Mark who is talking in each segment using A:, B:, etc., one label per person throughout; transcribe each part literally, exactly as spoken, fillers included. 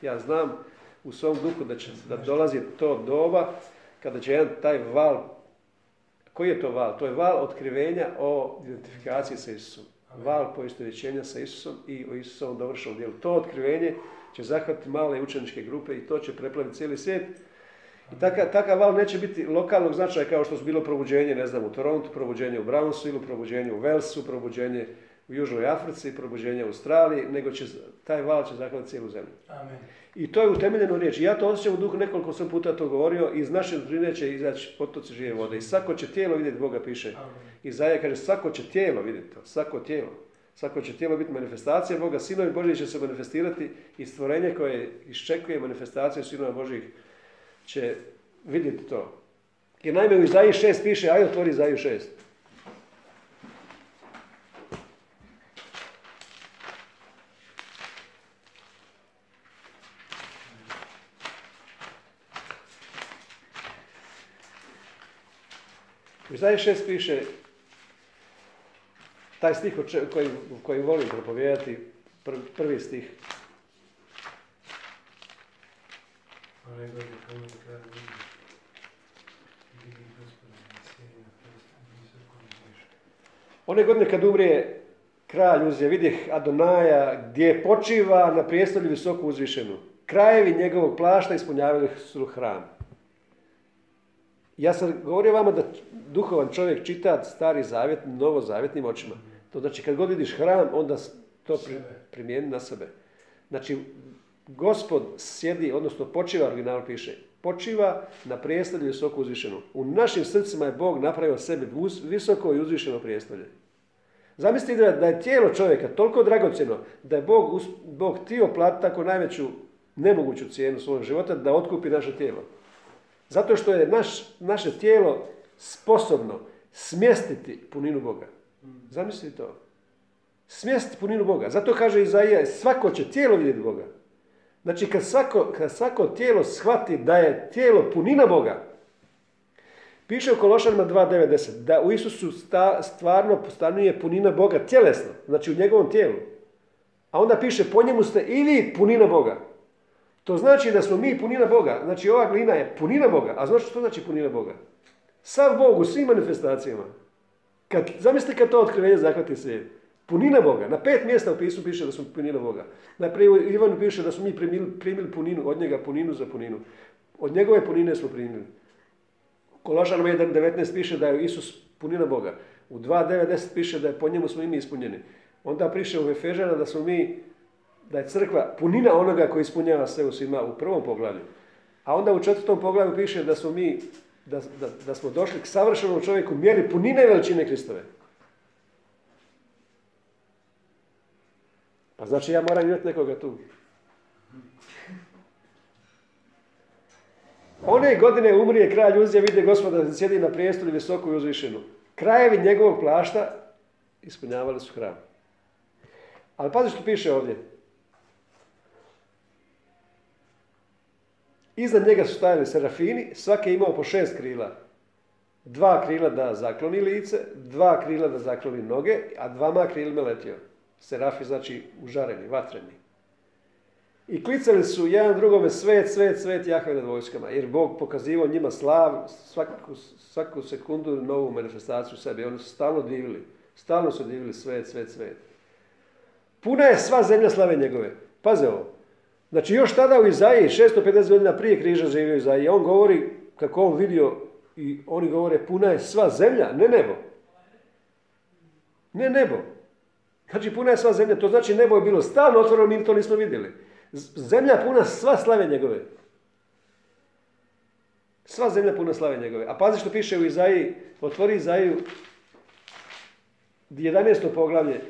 A: Ja znam u svom duhu da će da dolazi to doba kada će jedan taj val, koji je to val? To je val otkrivenja o identifikaciji sa Isusom. Val poistovjećenja sa Isusom i o Isusovom dovršenom djelu. To otkrivenje će zahvatiti male učeničke grupe i to će preplaviti cijeli svijet. I takav, takav val neće biti lokalnog značaja kao što su bilo probuđenje, ne znam, u Torontu, probuđenje u Brownsvillu, probuđenje u Walesu, probuđenje u Južnoj Africi, probuđenje u Australiji, nego će, taj val će zahvatiti cijelu zemlju.
B: Amen.
A: I to je utemeljeno u riječi. Ja to osjećam u duhu, nekoliko sam puta to govorio, iz naše drine će izaći potoci žive vode. I svako će tijelo vidjeti, Boga piše. Izaja kaže, svako će tijelo vidjeti to, svako tijelo. Svako će tijelo biti manifestacija Boga, sinovi Božji će se manifestirati i stvorenje koje iščekuje manifestaciju sinova Božjih će vidjeti to. Jer naime u Izaiji šest piše, ajde otvori Izaju šest. U Izaiji šest piše, taj stih koji, koji volim propovijedati, prvi stih. One godine kad umrije kralj uzje, vidjeh Adonaja gdje počiva na prijestolju visoko uzvišenu. Krajevi njegovog plašta ispunjavali su hram. Ja sam govorio vama da duhovan čovjek čita Stari zavjet novozavjetnim očima. To znači kad god vidiš hram, onda to primijeni na sebe. Znači, Gospod sjedi, odnosno počiva, original piše, počiva na prijestolju visoko uzvišenu. U našim srcima je Bog napravio sebi visoko i uzvišeno prijestolje. Zamislite da je tijelo čovjeka toliko dragocjeno da je Bog, Bog htio platiti tako najveću nemoguću cijenu svojeg života da otkupi naše tijelo. Zato što je naš, naše tijelo sposobno smjestiti puninu Boga. Zamislite to. Smjestiti puninu Boga. Zato kaže Izaija, svako će tijelo vidjeti Boga. Znači kad svako, kad svako tijelo shvati da je tijelo punina Boga, piše u Kološanima dva devet deset, da u Isusu sta, stvarno stanuje punina Boga tjelesno, znači u njegovom tijelu. A onda piše, po njemu ste i vi punina Boga. To znači da smo mi punina Boga. Znači ova glina je punina Boga. A znaš što znači punina Boga? Sav Bog u svim manifestacijama. Kad, zamislite kad to otkrivenje zahvati svijet. Punina Boga. Na pet mjesta u pismu piše da smo punina Boga. Najprije u Ivanu piše da smo mi primili, primili puninu, od njega puninu za puninu. Od njegove punine smo primili. U Kološanima jedan devetnaest piše da je Isus punina Boga. U dva devet deset piše da je po njemu smo i mi ispunjeni. Onda piše u Efežana da smo mi, da je crkva punina onoga koji ispunjava sve u svima u prvom poglavlju. A onda u četvrtom poglavlju piše da smo mi, da, da, da smo došli k savršenom čovjeku mjeri punine veličine Kristove. Pa znači ja moram imati nekoga tu. One godine umrije kralj Uzija, vide Gospoda da sjedi na prijestolju visoko i uzvišenu. Krajevi njegovog plašta ispunjavali su hram. Ali pazi što piše ovdje. Iznad njega su stajali serafini, svaki je imao po šest krila. Dva krila da zakloni lice, dva krila da zakloni noge, a dvama krilima letio. Serafi znači užareni, vatreni. I klicali su jedan drugome svet, svet, svet Jahve nad vojskama, jer Bog pokazivao njima slav, svaku, svaku sekundu novu manifestaciju sebe. Oni su stalno divili, stalno su divili svet, svet, svet. Puna je sva zemlja slave njegove. Paze ovo. Znači još tada u Izaiji, šesto pedeset godina prije križa živio Izaiji, on govori kako on vidio i oni govore puna je sva zemlja, ne nebo. Ne nebo. Znači puna je sva zemlja, to znači nebo je bilo stalno otvoreno, mi to nismo vidjeli. Zemlja puna sva slave njegove. Sva zemlja puna slave njegove. A pazi što piše u Izaiji, otvori Izaiju jedanaesto poglavlje,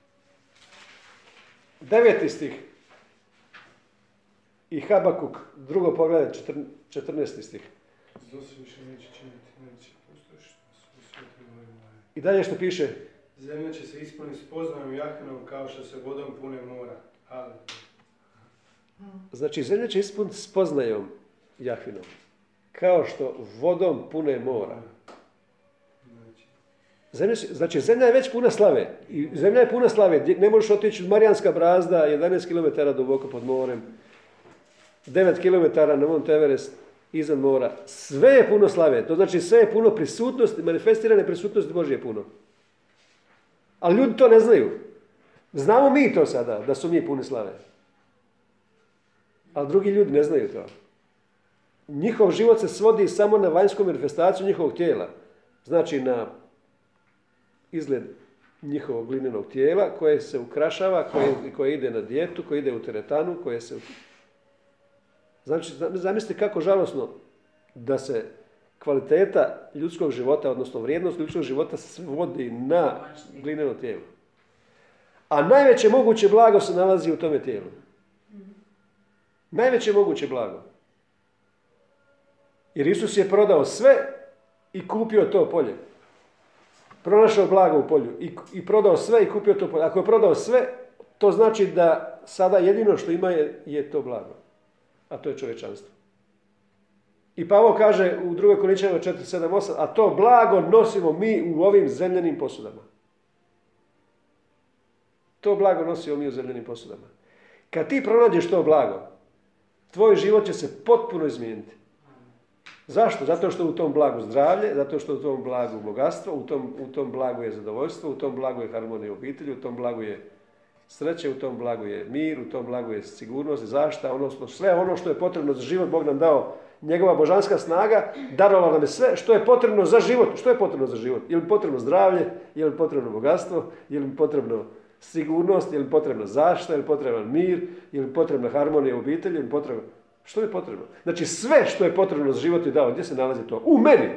A: deveti stih. I Habakuk, drugo poglavlje, četrnaesti stih. I dalje što piše?
B: Zemlja će se ispuniti spoznajom Jahvinom kao što se vodom pune mora. Ali.
A: Znači, zemlja će ispuniti spoznajom Jahvinom kao što vodom pune mora. Zemlja, znači, zemlja je već puna slave. I zemlja je puna slave. Ne možeš otići od Marijanska brazda, jedanaest kilometara duboko pod morem. devet kilometara na Mount Everest, iznad mora. Sve je puno slave. To znači sve je puno prisutnosti, manifestirane prisutnosti Božje puno. Ali ljudi to ne znaju. Znamo mi to sada, da su mi puni slave. Ali drugi ljudi ne znaju to. Njihov život se svodi samo na vanjsku manifestaciju njihovog tijela. Znači na izgled njihovog glinenog tijela koje se ukrašava, koje, koje ide na dijetu, koje ide u teretanu, koje se... Znači, zamislite kako žalosno da se kvaliteta ljudskog života, odnosno vrijednost ljudskog života se svodi na glineno tijelo. A najveće moguće blago se nalazi u tome tijelu. Najveće moguće blago. Jer Isus je prodao sve i kupio to polje. Pronašao blago u polju i, i prodao sve i kupio to polje. Ako je prodao sve, to znači da sada jedino što ima je, je to blago. A to je čovječanstvo. I Pavao kaže u drugoj Korinčanima četiri sedam osam, a to blago nosimo mi u ovim zemljanim posudama. To blago nosimo mi u zemljanim posudama. Kad ti pronađeš to blago, tvoj život će se potpuno izmijeniti. Zašto? Zato što u tom blagu zdravlje, zato što u tom blagu bogatstvo, u tom, u tom blagu je zadovoljstvo, u tom blagu je harmonija u obitelji, u tom blagu je sreće, u tom blagu je mir, u tom blagu je sigurnost i zaštita, odnosno sve ono što je potrebno za život, Bog nam dao, njegova božanska snaga, darovala nam je sve što je potrebno za život. Što je potrebno za život? Je li potrebno zdravlje? Je li potrebno bogatstvo? Je li potrebno sigurnost? Je li potrebna zaštita? Je li potreban mir? Je li potrebna harmonija u obitelji? Je li potrebno... Što je potrebno? Znači sve što je potrebno za život je dao. Gdje se nalazi to? U meni!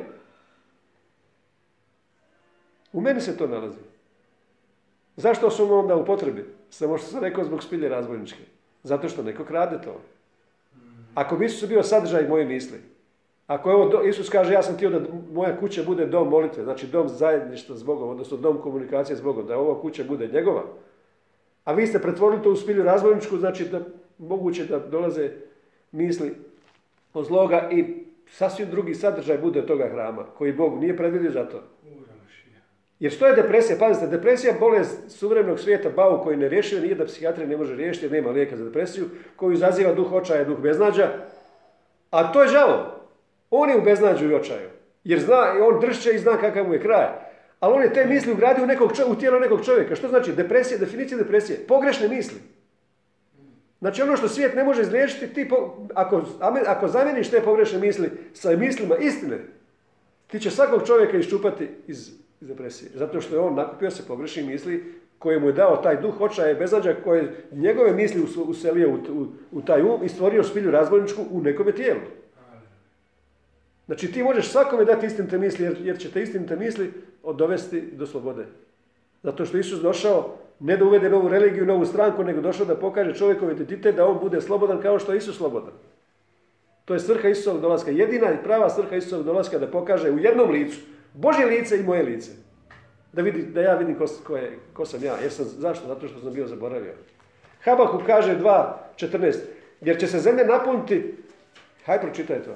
A: U meni se to nalazi. Zašto su onda u potrebi? Samo što sam rekao zbog spilje razbojničke. Zato što neko krade to. Ako bi Isus bio sadržaj moje misli, ako je ovo, Isus kaže ja sam htio da moja kuća bude dom molitve, znači dom zajedništva s Bogom, odnosno dom komunikacije s Bogom, da ova kuća bude njegova, a vi ste pretvorili to u spilju razbojničku, znači da moguće da dolaze misli od zloga i sasvim drugi sadržaj bude od toga hrama, koji Bog nije predvidio za to. Jer što je depresija? Pazite, depresija je bolest suvremenog svijeta, bauk koji ne rješuje, nije da psihijatrija ne može riješiti jer nema lijeka za depresiju, koju izaziva duh očaja, duh beznađa, a to je đavo. On je u beznađu i očaju, jer zna, on dršće i zna kakav mu je kraj. Ali on je te misli ugradio u, nekog, u tijelo nekog čovjeka. Što znači depresija? Definicija depresije. Pogrešne misli. Znači ono što svijet ne može izliječiti, ti po, ako, ako zamijeniš te pogrešne misli sa mislima istine, ti će svakog čovjeka iščupati iz iz depresije. Zato što je on nakupio se pogrešnih misli koje mu je dao taj duh očaja i beznađa koje njegove misli uselio u, u, u taj um i stvorio spilju razbojničku u nekome tijelu. Znači ti možeš svakome dati istinite misli jer, jer će te istinite misli dovesti do slobode. Zato što Isus došao ne da uvede novu religiju, novu stranku, nego došao da pokaže čovjekov identitet da on bude slobodan kao što je Isus slobodan. To je svrha Isusovog dolaska. Jedina i prava svrha Isusovog dolaska da pokaže u jednom licu Božje lice i moje lice. Da, vidi, da ja vidim ko, ko, je, ko sam ja. Jer sam, zašto? Zato što sam bio zaboravio. Habakuk kaže dva četrnaest. Jer će se zemlja napuniti... Hajde pročitaj to.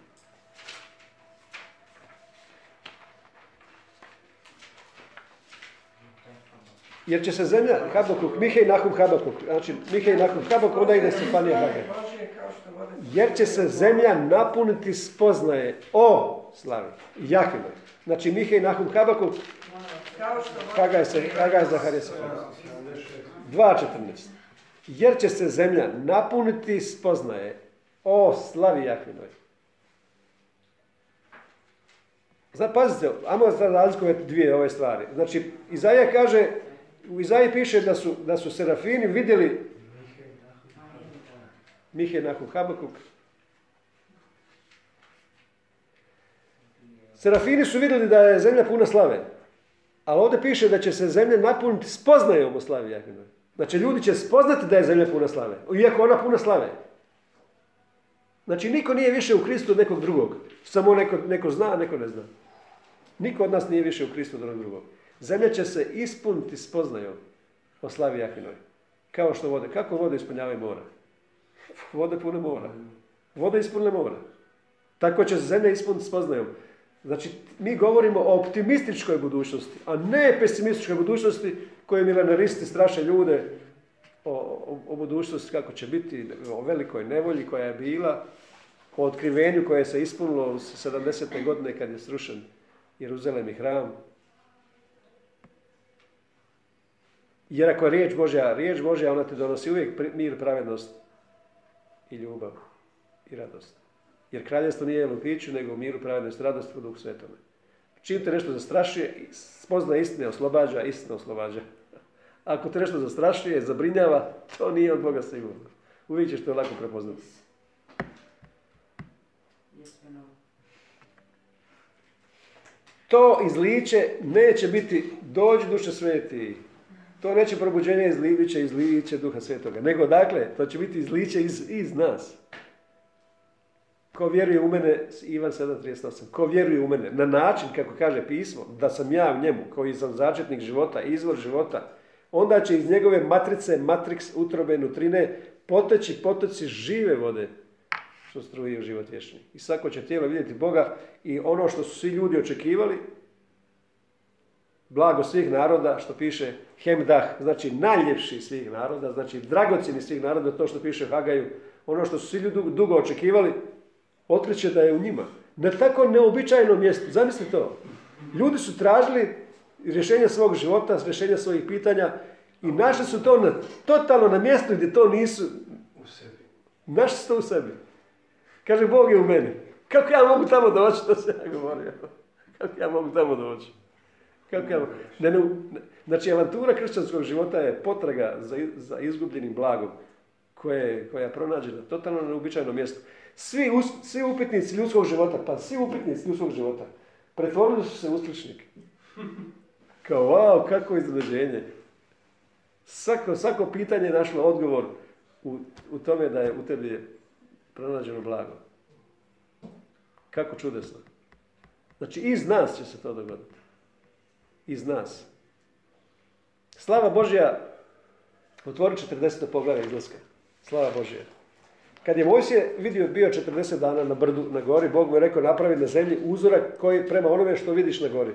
A: Jer će se zemlja... Habakuk, Mihej, Nahum, Habakuk. Znači, Mihej, Nahum, Habakuk, onda ide Stefanija Hagar. Jer će se zemlja napuniti spoznaje o slavi Jahvinoj. Znači Mihej, Nahum, Habakuk, Hagar se, Hagar Zaharija se. dva četrnaest. Jer će se zemlja napuniti spoznaje o slavi Jahvinoj. Znači, pazite, ajmo razlikovati dvije ove stvari. Znači, Izaija kaže, u Izaiji piše da su, da su serafini vidjeli Mihej, Nahum, Habakuk. Serafini su vidjeli da je zemlja puna slave. Ali ovdje piše da će se zemlja napuniti spoznajom o slavi Jahvinoj. Znači ljudi će spoznati da je zemlja puna slave. Iako ona puna slave. Znači niko nije više u Kristu od nekog drugog. Samo neko, neko zna, a neko ne zna. Niko od nas nije više u Kristu od nekog drugog. Zemlja će se ispuniti spoznajom o slavi Jahvinoj. Kao što vode. Kako vode ispunjavaju mora? Vode pune mora. Vode ispunile mora. Tako će se zemlja ispuniti spoznajom. Znači, mi govorimo o optimističkoj budućnosti, a ne pesimističkoj budućnosti koje milenaristi straše ljude o, o, o budućnosti kako će biti, o velikoj nevolji koja je bila, o otkrivenju koje se ispunilo u sedamdesete godine kad je srušen Jeruzalem i hram. Jer ako je riječ Božja, riječ Božja, ona ti donosi uvijek mir, pravednost i ljubav i radost. Jer kraljevstvo nije u piću, nego u miru, pravednost i radost u Duhu Svetome. Čim te nešto zastrašuje, spoznaje istine oslobađa, istina oslobađa. Ako te nešto zastrašuje, zabrinjava, to nije od Boga sigurno. Uvijek ćeš to lako prepoznati. To izliće neće biti dođi Duše Sveti. To neće probuđenje izliće, izliće Duha Svetoga. Nego dakle, to će biti izliće iz, iz nas. Ko vjeruje u mene, Ivan sedam trideset osam, ko vjeruje u mene, na način, kako kaže pismo, da sam ja u njemu, koji sam začetnik života, izvor života, onda će iz njegove matrice, matrix, utrobe, nutrine, poteći potoci žive vode, što struje u život vječni. I svako će tijelo vidjeti Boga i ono što su svi ljudi očekivali, blago svih naroda, što piše Hemdah, znači najljepši svih naroda, znači dragocjeni svih naroda, to što piše Hagaju, ono što su svi ljudi dugo očekivali, otkriće da je u njima. Na tako neobičajnom mjestu, zamislite to, ljudi su tražili rješenje svog života, rješenje svojih pitanja i našli su to na, totalno na mjestu gdje to nisu
B: u sebi.
A: Našli su to u sebi. Kaže, Bog je u meni. Kako ja mogu tamo doći? To se ja govorio. Kako ja mogu tamo doći? Kako ja mogu? Ne, ne, znači, avantura kršćanskog života je potraga za, za izgubljenim blagom koje, koja je pronađena totalno na neobičajnom mjestu. Svi, us, svi upitnici ljudskog života, pa svi upitnici ljudskog života, pretvorili su se u uskličnik. Kao, wow, kako iznenađenje. Svako, svako pitanje je našlo odgovor u, u tome da je u tebi pronađeno blago. Kako čudesno. Znači, iz nas će se to dogoditi. Iz nas. Slava Božja otvori četrdeseto poglavlje izlaska. Slava Božja. Kad je Mojsije vidio bio četrdeset dana na brdu, na gori, Bog mu je rekao napravi na zemlji uzorak koji prema onome što vidiš na gori.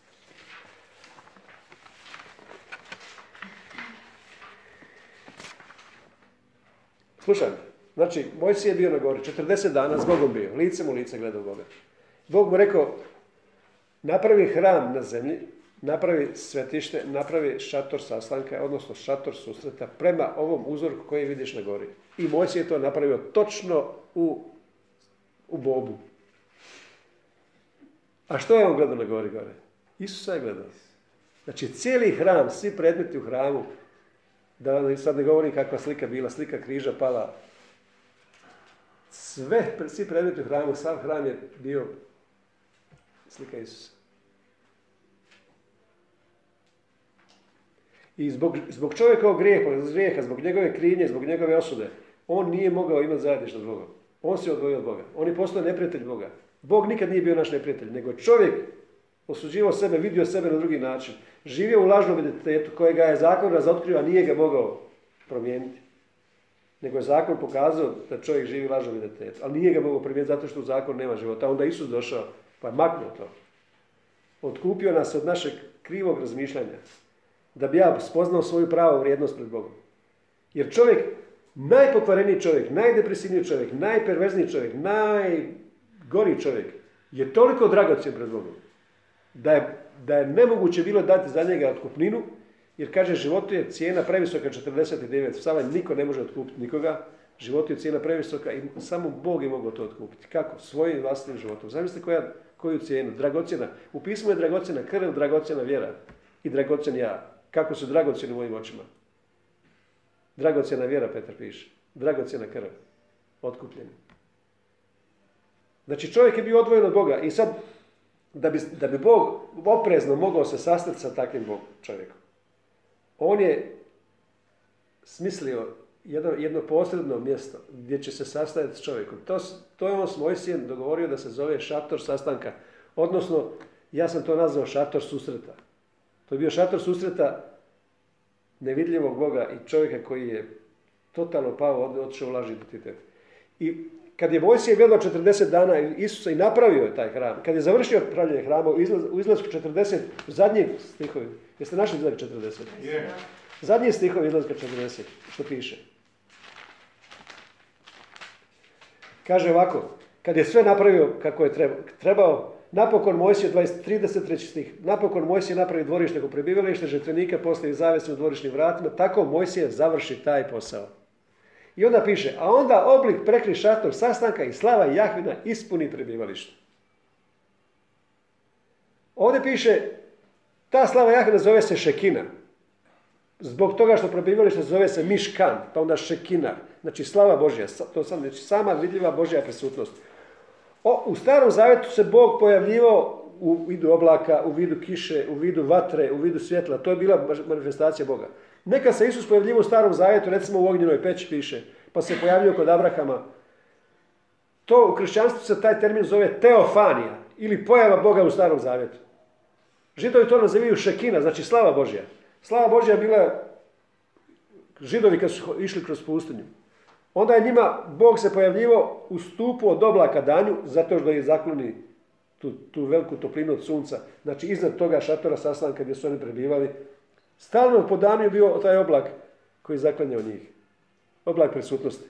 A: Slušaj, znači, Mojsije je bio na gori, četrdeset dana s Bogom bio, licem u lice gledao Boga. Bog mu rekao, napravi hram na zemlji, napravi svetište, napravi šator sastanka, odnosno šator susreta prema ovom uzorku koji vidiš na gori. I Mojsije je to napravio točno u, u bobu. A što je on gledao na gori gore? Isusa je gledao. Znači, cijeli hram, svi predmeti u hramu, da sad ne govorim kakva slika bila, slika križa pala. Sve, svi predmeti u hramu, sav hram je bio slika Isusa. I zbog, zbog čovjekovog grijeha, grijeha, zbog njegove krivnje, zbog njegove osude, on nije mogao imati zajedništvo s Bogom. On se odvojio od Boga. On je postao neprijatelj Boga. Bog nikad nije bio naš neprijatelj, nego čovjek osuđivao sebe, vidio sebe na drugi način. Živio u lažnom identitetu kojega je zakon razotkrio, a nije ga mogao promijeniti. Nego je zakon pokazao da čovjek živi u lažnom identitetu, ali nije ga mogao promijeniti zato što u zakonu nema života. Onda Isus došao pa je maknuo to. Otkupio nas od našeg krivog razmišljanja. Da bi ja spoznao svoju pravu vrijednost pred Bogom. Jer čovjek, najpokvareniji čovjek, najdepresivniji čovjek, najperverzniji čovjek, najgori čovjek je toliko dragocjen pred Bogom da je, da je nemoguće bilo dati za njega otkupninu, jer kaže životu je cijena previsoka četrdeset devet, sada niko ne može otkupiti nikoga, životu je cijena previsoka i samo Bog je mogao to otkupiti. Kako? Svojim vlastnim životom. Zamislite koja, koju cijenu? Dragocjena. U pismu je dragocjena krv, dragocjena vjera i dragocjen ja. Kako su dragocjeni u mojim očima. Dragocjena vjera, Petar piše. Dragocjena krv. Otkupljeni. Znači čovjek je bio odvojen od Boga i sad da bi, da bi Bog oprezno mogao se sastati sa takvim Bogom čovjekom. On je smislio jedno, jedno posredno mjesto gdje će se sastajati s čovjekom. To, to je on s Mojsijem dogovorio da se zove šator sastanka. Odnosno, ja sam to nazvao šator susreta. To je bio šator susreta nevidljivog Boga i čovjeka koji je totalno pao, otišao u lažni identitet. I kad je Mojsije gledao četrdeset dana Isusa i napravio je taj hram, kad je završio pravljenje hrama u, izlaz, u izlasku četrdeset, zadnji stihovi, jeste našli zadnji četrdeset?
B: Yeah.
A: Zadnji stihovi izlaska četrdeset, što piše. Kaže ovako, kad je sve napravio kako je trebao, napokon Mojsije, trideset treći stih, napokon Mojsije napravi dvorište ko prebivalište, žrtvenika postavi zavjesno u dvorišnim vratima, tako Mojsije završi taj posao. I onda piše, a onda oblik prekri šator sastanka i slava Jahvina ispuni prebivalište. Ovdje piše, ta slava Jahvina zove se Šekina. Zbog toga što prebivalište zove se Miškan, pa onda Šekina. Znači slava Božja, to sam, znači sama vidljiva Božja prisutnost. O, u Starom Zavjetu se Bog pojavljivao u vidu oblaka, u vidu kiše, u vidu vatre, u vidu svjetla. To je bila manifestacija Boga. Nekad se Isus pojavljivao u Starom Zavjetu, recimo u ognjenoj peći piše, pa se pojavljio kod Abrahama. To u kršćanstvu se taj termin zove teofanija ili pojava Boga u Starom Zavjetu. Židovi to nazivaju Šekina, znači slava Božja. Slava Božja je bila Židovi kad su išli kroz pustinju. Onda je njima Bog se pojavljivao u stupu od oblaka danju, zato što je zakloni tu, tu veliku toplinu od sunca. Znači iznad toga šatora sastanka gdje su oni prebivali. Stalno po danu je bio taj oblak koji je zaklanjao njih. Oblak prisutnosti.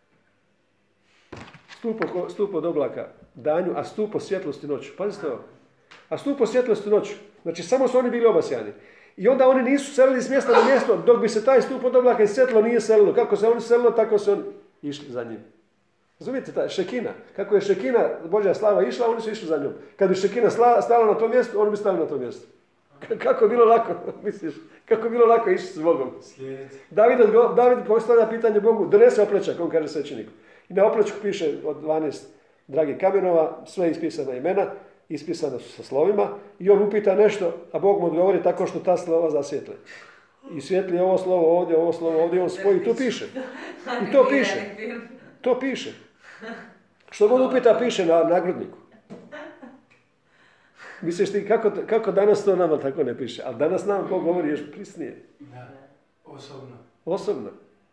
A: Stup, stup od oblaka danju, a stup od svjetlosti noću. Pazite ovo. A stup od svjetlosti noću. Znači samo su oni bili obasjani. I onda oni nisu selili s mjesta na mjesto, dok bi se taj stup od oblaka i svjetlo nije selilo. Kako se oni selilo, tako su oni išli za njim. Razumijete, ta Šekina. Kako je Šekina, Božja slava išla, oni su išli za njom. Kad bi Šekina stala na tom mjestu, oni bi stali na tom mjestu. Kako je bilo lako, misliš, kako je bilo lako ići s Bogom. David, David postavlja pitanje Bogu, donese oplečak, on kaže svećeniku. I na oplečku piše od dvanaest dragih kamenova, sve ispisana imena, ispisana su sa slovima, i on upita nešto, a Bog mu odgovori tako što ta slova zasvijetle. I svijetli ovo slovo ovdje, ovo slovo ovdje, on spoji, to piše. I to piše. To piše. Što god upita, piše na nagrudniku. Misliš ti, kako, kako danas to nama tako ne piše? Ali danas nam Bog govori još prisnije.
B: Da, osobno.
A: Osobno.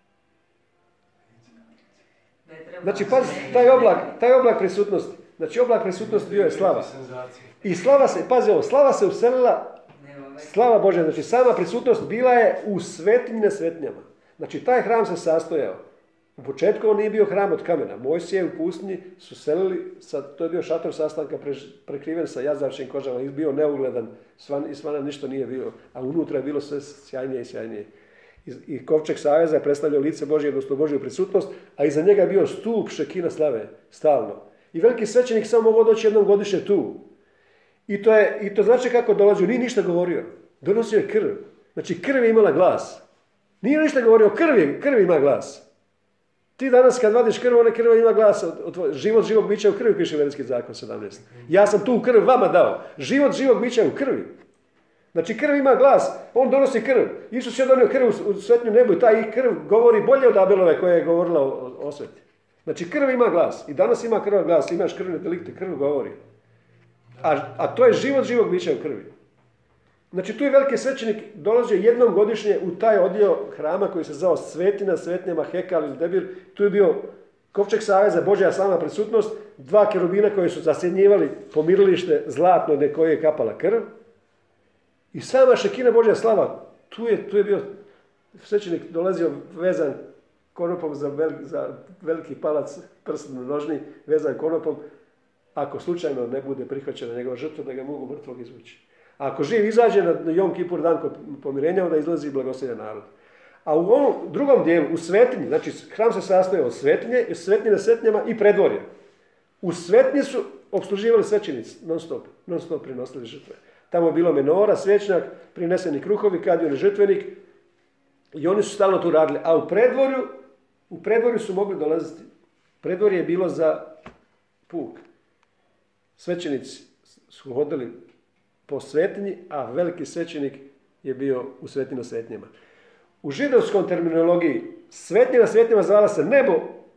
A: Znači, pazi, taj oblak, taj oblak prisutnosti. Znači, oblak prisutnosti bio je slava. I slava se, pazi ovo, slava se uselila, slava Božja, znači sama prisutnost bila je u svetinji na svetinjama. Znači, taj hram se sastojao. U početku on nije bio hram od kamena. Mojsije u pustinji su selili, sa, to je bio šator sastanka pre, prekriven sa jazavčim kožama, i bio neugledan, svan, i svana ništa nije bilo, a unutra je bilo sve sjajnije i sjajnije. I, i kovčeg saveza je predstavljao lice Božje, odnosno Božju prisutnost, a iza njega je bio stup Šekina slave, stalno. I veliki svećenik samo mogao doći jednom godišnje tu. I to, je, i to znači kako dolazio, nije ništa govorio. Donosio je krv. Znači krv je imala glas. Nije ništa govorio, krv, je, krv ima glas. Ti danas kad vadiš krv, ona krv ima glas. Od, od, život živog bića u krvi, piše Veliký zakon sedamnaest. Ja sam tu krv vama dao. Život živog bića u krvi. Znači krv ima glas, on donosi krv. Isus je donio krv u svetnju nebu i taj krv govori bolje od Abelove koja je govorila o, o sveti. Znači krv ima glas. I danas ima krv glas, imaš krvne delikte, krv govori. A, a to je život živog bića u krvi. Znači tu je veliki svećenik dolazio jednom godišnje u taj odjel hrama koji se zvao Svetina, Svetnjama, Hekal ili Debir. Tu je bio kovčeg saveza, Božja slava prisutnost, dva kerubina koji su zasjednjivali pomirilište zlatno na koje je kapala krv. I sama Šekina Božja slava, tu je, tu je bio svećenik dolazio vezan konopom za, vel, za veliki palac, prstno nožni, vezan konopom, ako slučajno ne bude prihvaćena njegova žrtva, da ga mogu mrtvog izvući. A ako živ izađe na Jom Kipur dan pomirenja, onda izlazi i blagoslivljen narod. A u ovom drugom dijelu, u svetinji, znači hram se sastoji od svetinje, svetinje na svetinjama i predvorje. U svetinji su opsluživali svećenici, non stop, non stop prinosili žrtve. Tamo je bilo menora, svećnjak, prineseni kruhovi, kadijoni žrtvenik i oni su stalno tu radili. A u predvorju, u predvorju su mogli dolaziti. Predvorje je bilo za puk. Svećenici su hodili po svetinji, a veliki svećenik je bio u svetinji na svetinjama. U židovskom terminologiji svetinja na svetinjama zvala se nebo,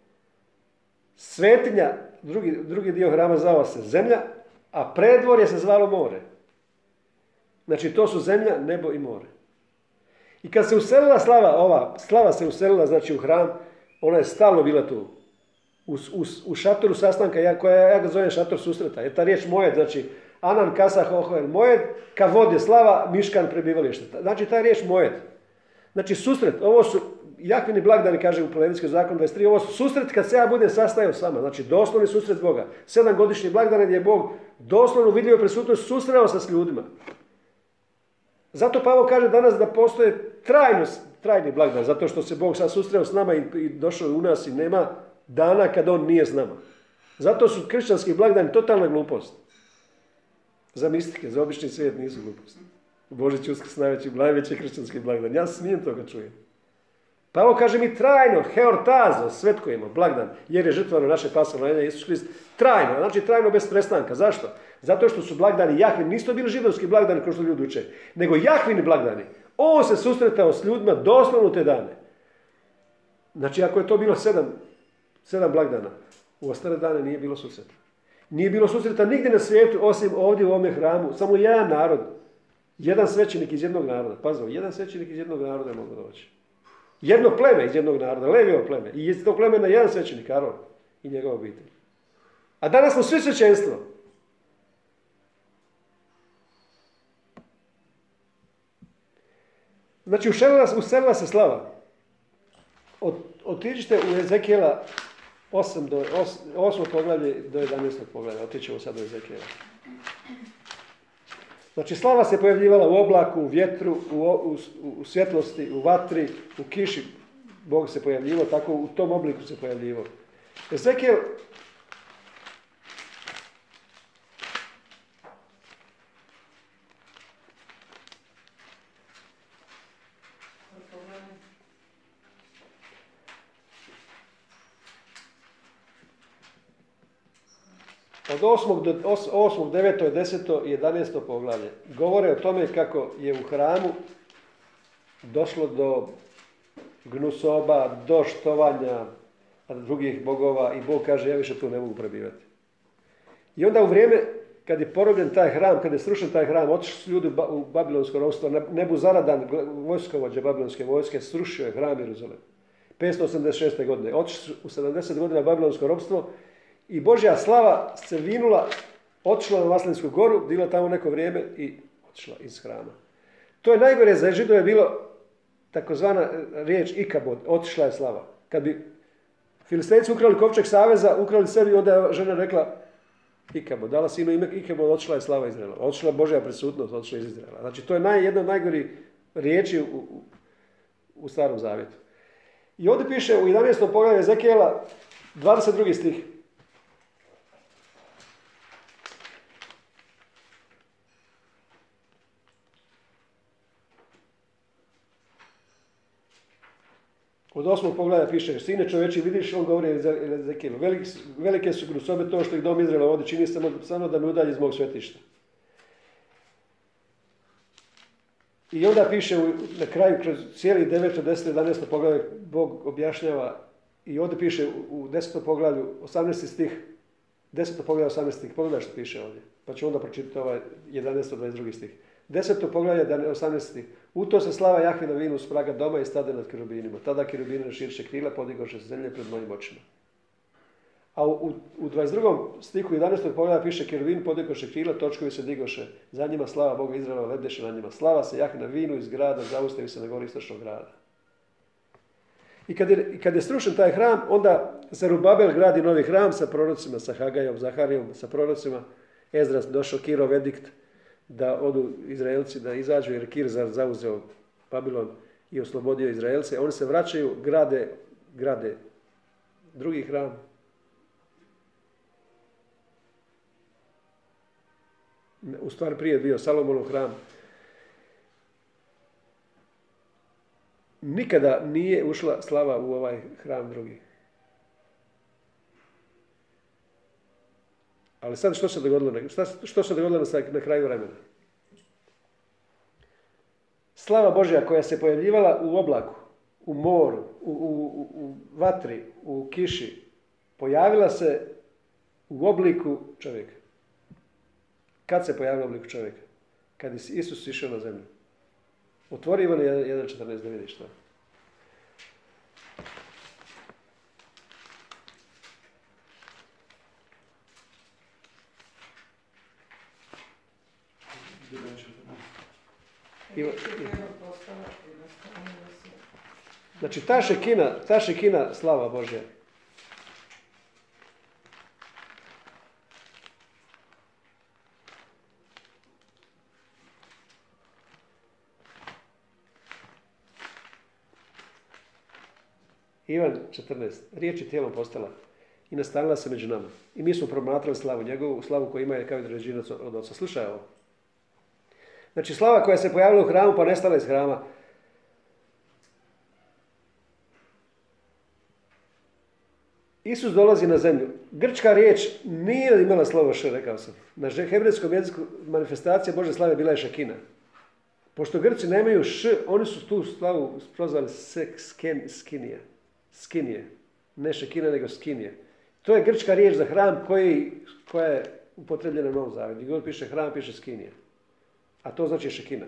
A: svetinja, drugi, drugi dio hrama zvala se zemlja, a predvorje se zvalo more. Znači to su zemlja, nebo i more. I kad se uselila slava, ova slava se uselila znači u hram, ona je stalno bila tu. U, u, u šatoru sastanka, ja, koja ja ga zovem šator susreta, je ta riječ mojed, znači Anan, Kasah, Ohoel, mojed, kavod je slava, Miškan, prebivalište. Znači ta riječ mojed. Znači susret, ovo su Jahvini blagdani, kaže u Levitski zakon dvadeset tri, ovo su susret kad se ja budem sastajao s vama. Znači doslovni susret Boga. Sedam godišnji blagdani gdje je Bog doslovno vidljivo prisutnost susreo se s ljudima. Zato Pavao kaže danas da postoje trajno, trajni blagdan, zato što se Bog sad susreo s nama i, i došao u nas i nema dana kad on nije s nama. Zato su kršćanski blagdani totalna glupost. Za mistike, za obični svijet nisu glupost. Božić, Uskrs, najveći, najveći kršćanski blagdan. Ja smijem toga čujem. Pavao kaže mi trajno, heortazo, svetkujemo blagdan, jer je žrtvovano naše pasovno jenje Isus Krist. Trajno, znači trajno bez prestanka. Zašto? Zato što su blagdani Jahvini, nisu to bili židovski blagdani kao što ljudi uče, nego Jahvini blagdani. On se susretao s ljudima doslovno te dane. Znači ako je to bilo sedam, sedam blagdana, u ostale dane nije bilo susreta. Nije bilo susreta nigdje na svijetu, osim ovdje u ovome hramu. Samo jedan narod, jedan svećenik iz jednog naroda. Pazno, jedan svećenik iz jednog naroda je mogao doći. Jedno pleme iz jednog naroda, Levijevo pleme. I iz tog plemena jedan svećenik, Aron i njegova obitelj. A danas smo svi svećenstvo. Znači, uselila, uselila se slava. Od, otiđite u Ezekijela osam do osmog poglavlje do jedanaestog poglavlja. Otićemo sad do Ezekijela. Znači, slava se pojavljivala u oblaku, u vjetru, u, u, u svjetlosti, u vatri, u kiši. Bog se pojavljivao, tako u tom obliku se pojavljivao. Ezekijel od osmog do osmog, deveto, deseto i jedanaesto poglavlje govore o tome kako je u hramu došlo do gnusoba, do štovanja drugih bogova i Bog kaže ja više tu ne mogu prebivati. I onda u vrijeme kad je porobljen taj hram, kad je srušen taj hram, otišli su ljudi u babilonsko ropstvo, Nebuzaradan, vojskovođa babilonske vojske, srušio je hram Jeruzalem. petsto osamdeset šeste. godine. Otišli su u sedamdeset godina babilonsko ropstvo i Božja slava se vinula, otišla na Vaslinsku goru, bila tamo neko vrijeme i otišla iz hrama. To je najgore za Židove bilo takozvana riječ ikabod, otišla je slava. Kad bi Filistejci ukrali kovčeg saveza, ukrali sebi, onda je žena rekla ikabod, dala sinu ime ikabod, otišla je slava Izraela. Otišla je Božja prisutnost, otišla iz Izraela. Znači to je naj, jedna od najgorih riječi u, u, u Starom Zavjetu. I ovdje piše u jedanaestom poglavlju Ezekijela, dvadeset drugi stih. Od osmog poglavlja piše, sine čovječi, vidiš, on govori Ezekijelu, velike, velike su gnusobe to što ih dom Izraela ovdje čini samo, samo da me udalji iz mog svetišta. I onda piše u, na kraju, kroz cijeli deveto, deseto, jedanaesto poglavlje, Bog objašnjava i ovdje piše u, u desetom poglavlju, osamnaesti stih, deseto poglavlje, osamnaesti stih, pogledaj što piše ovdje, pa ću onda pročitati ovaj jedanaesto, dvadeset drugi stih. Deseto poglavlje, osamnaesti. U to se slava Jahvina vinu s praga doma i stade nad kerubinima. Tada kerubini širše krila podigoše se zemlje pred mojim očima. A u, u dvadeset drugom stihu jedanaestog poglavlja piše kerubini podigoše krila, točkovi se digoše. Za njima slava Boga Izraela lebdeše na njima. Slava se Jahvina vinu iz grada, zaustavi se na gori istočnog grada. I kad je, kad je srušen taj hram, onda Zerubabel gradi novi hram sa prorocima, sa Hagajom, Zaharijom, sa prorocima. Ezdras došao, Kirov edikt, da odu Izraelci, da izađu, jer Kir zauzeo Babilon i oslobodio Izraelce. Oni se vraćaju, grade, grade drugi hram. U stvari prije je bio Salomonov hram. Nikada nije ušla slava u ovaj hram drugi. Ali sad što se dogodilo? Šta, što se dogodilo na, na kraju vremena? Slava Božja koja se pojavljivala u oblaku, u moru, u, u, u vatri, u kiši, pojavila se u obliku čovjeka. Kad se pojavila u obliku čovjeka? Kad je Isus išao na zemlju. Otvori Ivan jedan četrnaest da vidiš to. Ivan, Znači ta šekina, ta šekina slava Božja. Ivan četrnaest. Riječ je tijelom postala i nastanila se među nama. I mi smo promatrali slavu njegovu, slavu koju ima je kao i rođenac od oca. Slušaj ovo. Znači slava koja se pojavila u hramu pa nestala iz hrama. Isus dolazi na zemlju. Grčka riječ nije imala slovo š, rekao sam. Na hebrejskom jeziku manifestacija Božje slave bila je šekina. Pošto Grci nemaju š, oni su tu slavu prozvali skinije. Skinije. Ne šekina, nego skinije. To je grčka riječ za hram koji, koja je upotrebljena u Novom Zavjetu. Gdje god piše hram, piše skinije. A to znači šekina.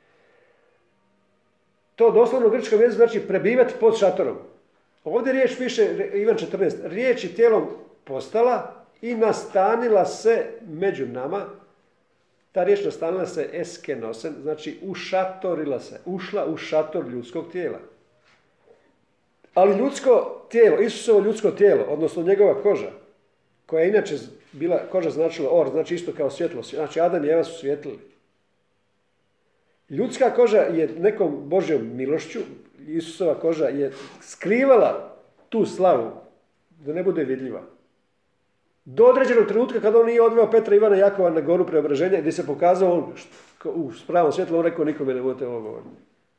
A: To doslovno u grčkom jeziku znači prebivati pod šatorom. Ovdje riječ piše, Ivan četrnaest, riječ je tijelom postala i nastanila se među nama. Ta riječ nastanila se eskenosen, znači ušatorila se, ušla u šator ljudskog tijela. Ali ljudsko tijelo, Isusovo ljudsko tijelo, odnosno njegova koža, koja je inače bila, koža značila or, znači isto kao svjetlo, znači Adam i Eva su svjetlili. Ljudska koža je nekom Božjom milošću, Isusova koža je skrivala tu slavu, da ne bude vidljiva. Do određenog trenutka kada on nije odveo Petra, Ivana i Jakova na goru preobraženja, gdje se pokazao on u pravom svjetlu, on rekao nikome ne budete ovo govoriti.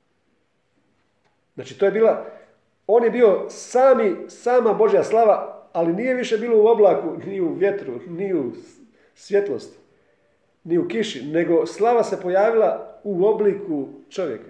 A: Znači to je bila, on je bio sami, sama Božja slava, ali nije više bilo u oblaku, ni u vjetru, ni u svjetlosti, ni u kiši, nego slava se pojavila u obliku čovjeka.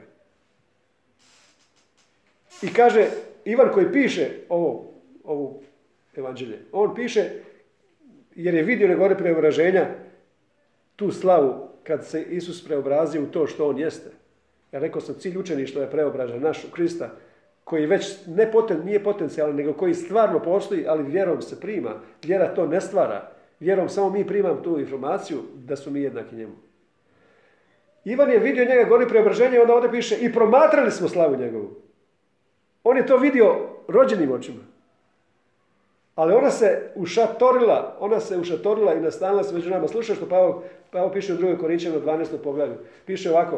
A: I kaže, Ivan koji piše ovo, ovo evanđelje, on piše, jer je vidio na gori preobraženja tu slavu kad se Isus preobrazio u to što on jeste. Ja rekao sam, cilj učeništva je preobražen naš u Krista, koji već ne poten, nije potencijalan, nego koji stvarno postoji, ali vjerom se prima. Vjera to ne stvara. Vjerom samo mi primam tu informaciju da su mi jednaki njemu. Ivan je vidio njega gori preobraženja i onda ovdje piše i promatrali smo slavu njegovu. On je to vidio rođenim očima. Ali ona se ušatorila, ona se ušatorila i nastanila se među nama. Slušaj što Pavao, Pavao piše u drugom Korinčanima dvanaestom poglavlju. Piše ovako.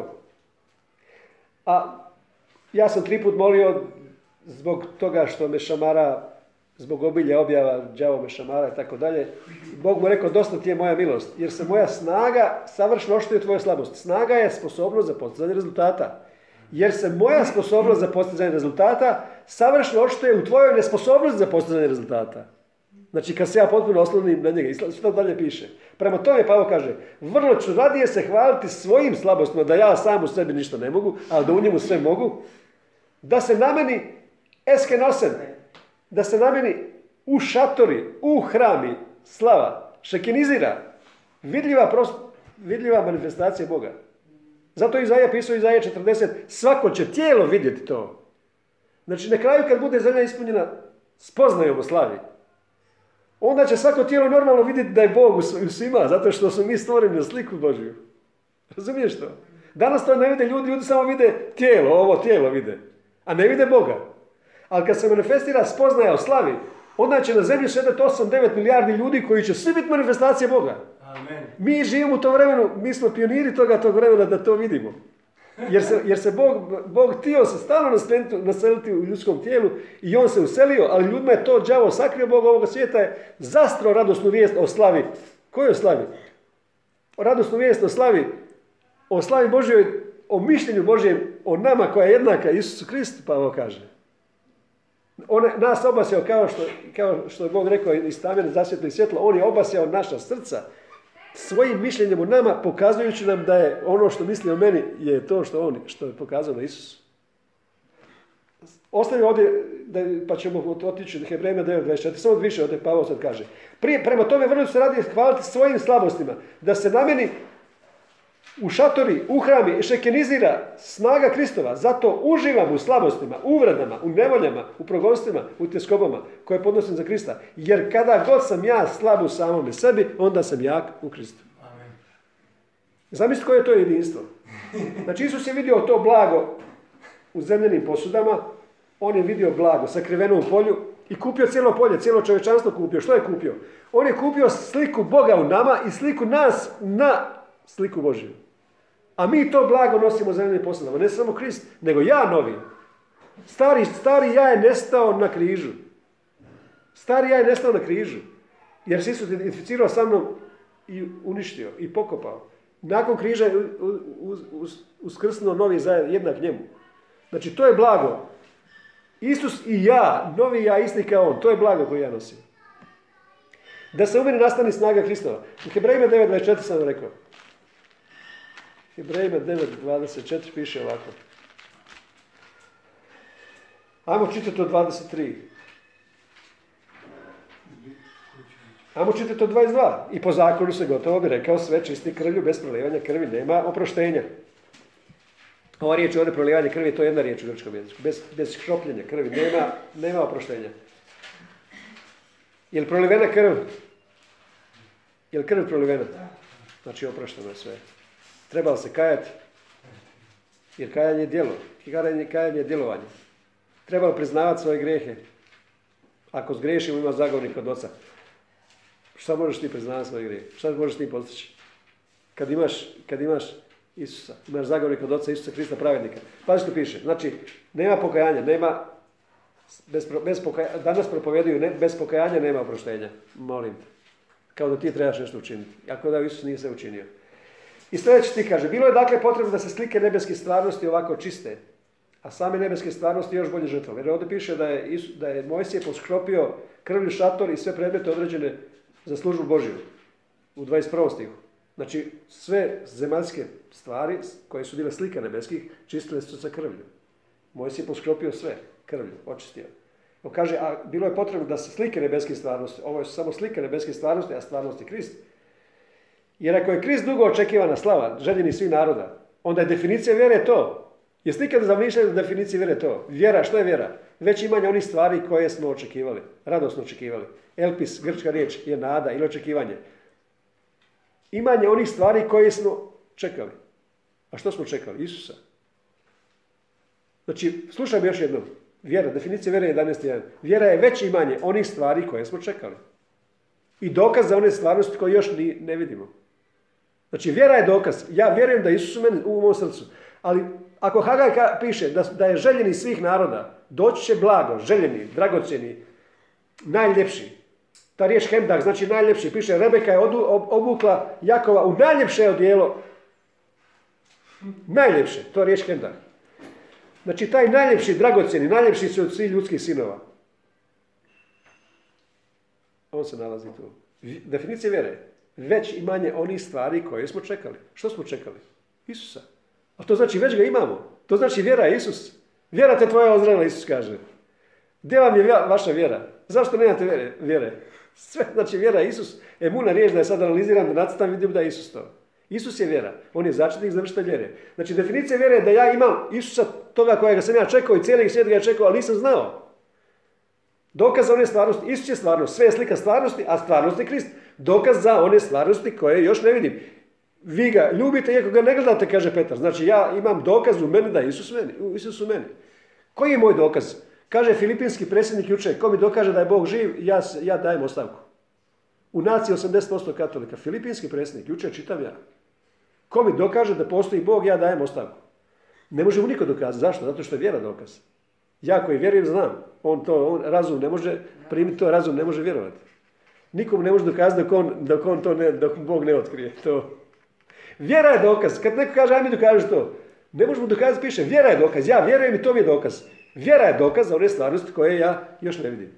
A: A ja sam tri put molio zbog toga što me šamara, zbog obilja objava, đavo me šamara i tako dalje. Bog mu rekao, dosta ti je moja milost, jer se moja snaga savršeno oštuje tvoje slabosti. Snaga je sposobnost za postizanje rezultata. Jer se moja sposobnost za postizanje rezultata savršeno oštuje u tvojoj nesposobnosti za postizanje rezultata. Znači kad se ja potpuno oslonim na njega. I što dalje piše. Prema tome Pavao kaže, vrlo ću radije se hvaliti svojim slabostima, da ja sam u sebi ništa ne mogu, ali da u njemu sve mogu. Da se na meni eskenosen, da se na meni u šatori, u hrami slava šekinizira, vidljiva, pros, vidljiva manifestacija Boga. Zato Izaija pisao Izaija četrdeset, svako će tijelo vidjeti to. Znači na kraju kad bude zemlja ispunjena spoznajom o slavi, onda će svako tijelo normalno vidjeti da je Bog u svima, zato što su mi stvoreni na sliku Božju. Razumiješ to? Danas to ne vide ljudi, ljudi samo vide tijelo, ovo tijelo vide, a ne vide Boga. Ali kad se manifestira spoznaja o slavi, onda će na zemlji sedeti osam devet milijardi ljudi koji će svi biti manifestacije Boga.
B: Amen.
A: Mi živimo u tom vremenu, mi smo pioniri toga tog vremena da to vidimo. Jer se, jer se Bog, Bog htio se stalno naseliti, naseliti u ljudskom tijelu i on se uselio, ali ljudima je to đavo sakrio. Bog ovoga svijeta je zastro radosnu vijest o slavi. Kojoj slavi? O radosnu vijest o slavi, o slavi Božjoj, o mišljenju Božjem, o nama koja je jednaka Isusu Kristu, pa ovo kaže. On je nas obasjao kao što, kao što je Bog rekao iz tamjene zasvjetlo i svjetlo, on je obasjao naša srca svojim mišljenjem u nama, pokazujući nam da je ono što misli o meni je to što on što je pokazao na Isusu. Ostavimo ovdje, da, pa ćemo otići do Hebrejima devet dvadeset četiri, samo više ovdje Pavao sad kaže. Prije, prema tome vrlo se radi hvaliti svojim slabostima, da se na meni u šatori, u hrami šekenizira snaga Kristova, zato uživam u slabostima, uvredama, u nevoljama, u progonstvima, u tjeskobama koje podnosim za Krista. Jer kada god sam ja slab u samome sebi, onda sam jak u Kristu.
B: Amen.
A: Zamislite koje je to jedinstvo. Znači Isus je vidio to blago u zemljenim posudama On je vidio blago, sakriveno u polju i kupio cijelo polje, cijelo čovječanstvo kupio. Što je kupio? On je kupio sliku Boga u nama i sliku nas na sliku Božju. A mi to blago nosimo zemljenim posadama. Ne samo Krist, nego ja novi. Stari, stari ja je nestao na križu. Stari ja je nestao na križu. Jer se Isus identificirao sa mnom i uništio i pokopao. Nakon križa je uskrsnuo novi zajedno, jednak njemu. Znači to je blago. Isus i ja, novi ja, isti kao on, to je blago koje ja nosim. Da se u meni nastani snaga Hristova. U Hebrejima devet dvadeset četiri sam vam rekao. Hebrejima devet dvadeset četiri piše ovako. Ajmo čitati od dvadeset tri. Ajmo čitati od dvadeset dva. I po zakonu se gotovo bi rekao sve čisti krvlju, bez prolivanja krvi nema oproštenja. Ova riječ ovdje prolivanje krvi, to je jedna riječ u grčkom jeziku. Bez, bez škropljenja krvi nema, nema oproštenja. Je li prolivena krv? Je li krv prolivena? Znači oprošteno je sve. Treba li se kajati? Jer kajanje je djelo. Kajanje, kajanje je djelovanje. Treba li priznavati svoje grijehe? Ako zgriješimo ima zagovornik od oca. Šta možeš ti priznavati svoje grijehe? Šta možeš ti postići? Kad imaš, kad imaš Isusa, imaš zagovornika od oca Isusa Krista pravednika. Pa što piše? Znači, nema pokajanja, nema, bez, bez pokajanja, danas propoveduju, ne, bez pokajanja nema oproštenja. Molim te. Kao da ti trebaš nešto učiniti. Ako da Isus nije sve učinio. I sljedeći ti kaže, bilo je dakle potrebno da se slike nebeske stvarnosti ovako čiste, a same nebeske stvarnosti još bolje žrtvovale. Jer ovdje piše da je, Isus, da je Mojsije poskropio krvlju šator i sve predmete određene za službu Božju. U dvadeset prvom stihu. Znači, sve zemaljske stvari koje su bile slike nebeskih, čistile su sa krvlju. Mojsije je poskropio sve krvlju, očistio. On kaže, a bilo je potrebno da se slike nebeske stvarnosti, ovo je samo slike nebeske stvarnosti, a stvarnost je Krist. Jer ako je Krist dugo očekivana slava, željeni svih naroda, onda je definicija vjere to. Jeste nikad zamišljali da definicija vjere to? Vjera, što je vjera? Već imanje onih stvari koje smo očekivali, radosno očekivali. Elpis, grčka riječ, je nada ili očekivanje. Imanje onih stvari koje smo čekali. A što smo čekali? Isusa. Znači, slušajmo još jednom. Vjera, definicija vjere je jedanaest jedan. Vjera je već imanje onih stvari koje smo čekali. I dokaz za one stvarnosti koje još ni, ne vidimo. Znači, vjera je dokaz. Ja vjerujem da Isus u meni, u mom srcu. Ali ako Hagaj piše da, da je željeni svih naroda, doći će blago, željeni, dragocjeni, najljepši. Ta riječ hemdah znači najljepši. Piše, Rebeka je odu, ob, obukla Jakova u najljepše odijelo. Najljepše, to je riječ hemdah. Znači, taj najljepši, dragocjeni, najljepši su od svih ljudskih sinova. On se nalazi tu. Definicija vjere. Već imanje onih stvari koje smo čekali. Što smo čekali? Isusa. A to znači već ga imamo. To znači vjera je Isus. Vjera te tvoja ozdravila, Isus kaže. Gdje vam je vaša vjera? Zašto nemate vjere? vjere? Sve znači vjera je Isus. Emuna riječ da je sad analiziram, da nacrtam, vidim da je Isus to. Isus je vjera. On je začetnik završitelj vjere. Znači definicija vjere je da ja imam Isusa, toga kojega sam ja čekao i cijeli svijet ga je čekao, ali nisam znao. Dokaz za one stvarnosti. Isus je stvarnost. Sve je slika stvarnosti, a stvarnost je Krist. Dokaz za one stvarnosti koje još ne vidim. Vi ga ljubite iako ga ne gledate, kaže Petar. Znači ja imam dokaz u meni da je Isus, meni, Isus u meni. Koji je moj dokaz? Kaže filipinski predsjednik jučer, ko mi dokaže da je Bog živ, ja, ja dajem ostavku. U naciji osamdeset posto katolika. Filipinski predsjednik, jučer čitam ja. Ko mi dokaže da postoji Bog, ja dajem ostavku. Ne može mu niko dokazati. Zašto? Zato što je vjera dokaz. Ja koji vjerujem znam. On to, on, razum ne može primiti to, razum ne može vjerovati. Nikom ne može dokazati dok, on, dok, on to ne, dok Bog ne otkrije to. Vjera je dokaz. Kad neko kaže, aj mi dokaži to. Ne može mu dokazati, piše, vjera je dokaz. Ja vjerujem i to mi je dokaz. Vjera je dokaz za one stvarnosti koje ja još ne vidim.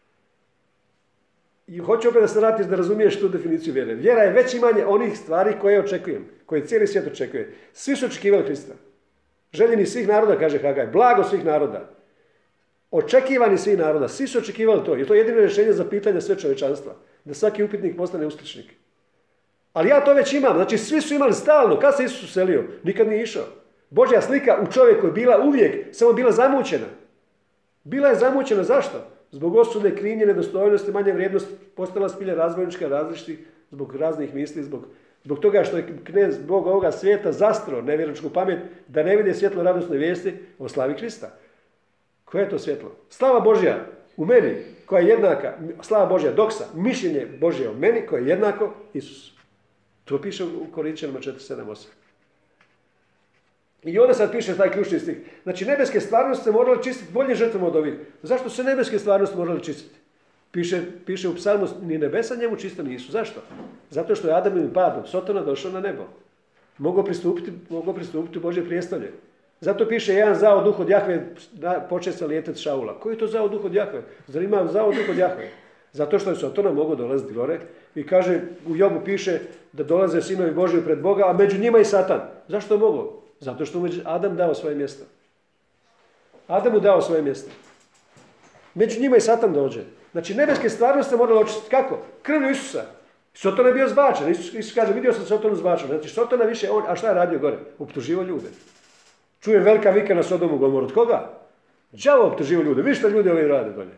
A: I hoću opet da se vratiš da razumiješ tu definiciju vjere. Vjera je već imanje onih stvari koje očekujem, koje cijeli svijet očekuje. Svi su očekivali Krista. Željeni svih naroda, kaže Hagaj, blago svih naroda. Očekivani svih naroda, svi su očekivali to. I to je jedino rješenje za pitanje sve čovječanstva. Da svaki upitnik postane uskličnik. Ali ja to već imam, znači svi su imali stalno. Kad se Isus uselio? Nikad nije išao. Božja slika u čovjeku je bila uvijek, samo bila zamućena. Bila je zamućena, zašto? Zbog osude, krivnje, nedostojnosti, manje vrijednosti, postala spilja razbojnička, različiti, zbog raznih misli, zbog, zbog toga što je knez Bog ovoga svijeta zastro nevjerničku pamet da ne vide svjetlo radosne vijesti o slavi Krista. Koje je to svjetlo? Slava Božja u meni, koja je jednaka, slava Božja, doksa, mišljenje Božje o meni, koje je jednako Isus. To piše u Korinčanima četiri sedam osam. I onda sad piše taj ključni stih. Znači, nebeske stvarnosti se morale čistiti bolje žrtvama od ovih. Zašto se nebeske stvarnosti morale čistiti? Piše, piše u psalmu, ni nebesa njemu čista nisu. Zašto? Zato što je Adamovim padom Sotona došao na nebo. Mogao pristupiti, mogao pristupiti u Božje prijestolje. Zato piše jedan zao duh od Jahve počeo se lijetati Šaula. Koji je to zao duh od Jahve? Zar ima zao duh od Jahve? Zato što je Sotona mogao dolaziti gore i kaže, u Jobu piše da dolaze sinovi Božji pred Boga, a među njima i Satan. Zašto je mogao? Zato što mu Adam dao svoje mjesto. Adam mu dao svoje mjesto. Među njima i Satan dođe. Znači, nebeske stvarnosti se moralo očistiti. Kako? Krvlju Isusa. Soton je bio zbačen. Isus, Isus kaže, vidio sam Sotonu zbačen. Znači, Sotona više, on, a šta je radio gore? Optuživo ljude. Čuje velika vika na Sodomu i Gomoru. Od koga? Đavo optuživo ljude. Vi što ljudi ovi rade dolje.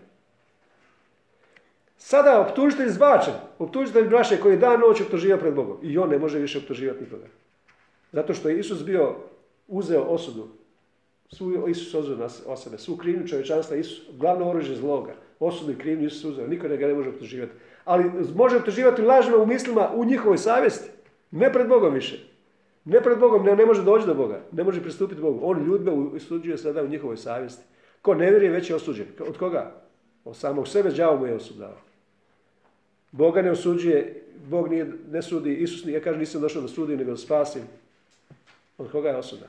A: Sada optužitelj zbačen. Optužitelj braše koji je dan noć optuživao pred Bogom. I on ne može više optuživati nikoga. Zato što je Isus bio, uzeo osudu. Svu Isus uzeo na sebe. Svu krivnju čovječanstva, Isus, glavno oružje zloga. Osudu i krivnju Isus uzeo. Niko ga ne može optuživati. Ali može optuživati lažima u mislima u njihovoj savjesti. Ne pred Bogom više. Ne pred Bogom, ne, ne može doći do Boga. Ne može pristupiti Bogu. On ljudbe osuđuje sada u njihovoj savjesti. Ko ne vjeruje, već je osuđen. Od koga? Od samog sebe đavo mu je osudao. Boga ne osuđuje, Bog nije, ne sudi, Isus nije, kaže, nisam došao da sudim, nego da spasim. Od koga je osuda?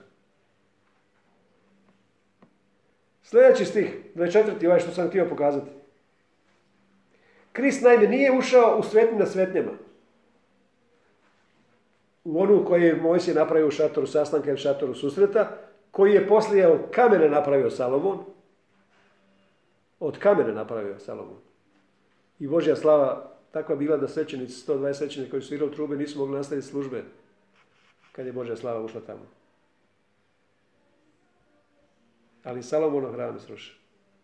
A: Sljedeći stih, dvadeset četvrti, ovaj što sam htio pokazati. Krist naime nije ušao u svetnju na svetnjama. U onu koju je Mojsije napravio u šatoru sastanka i u šatoru susreta, koji je poslije od kamena napravio Salomon. Od kamena napravio Salomon. I Božja slava takva bila da svećenici, sto dvadeset svećenika koji su svirali trube, nisu mogli nastaviti službe kad je Božja slava ušla tamo. Ali Salomonov hram je srušen.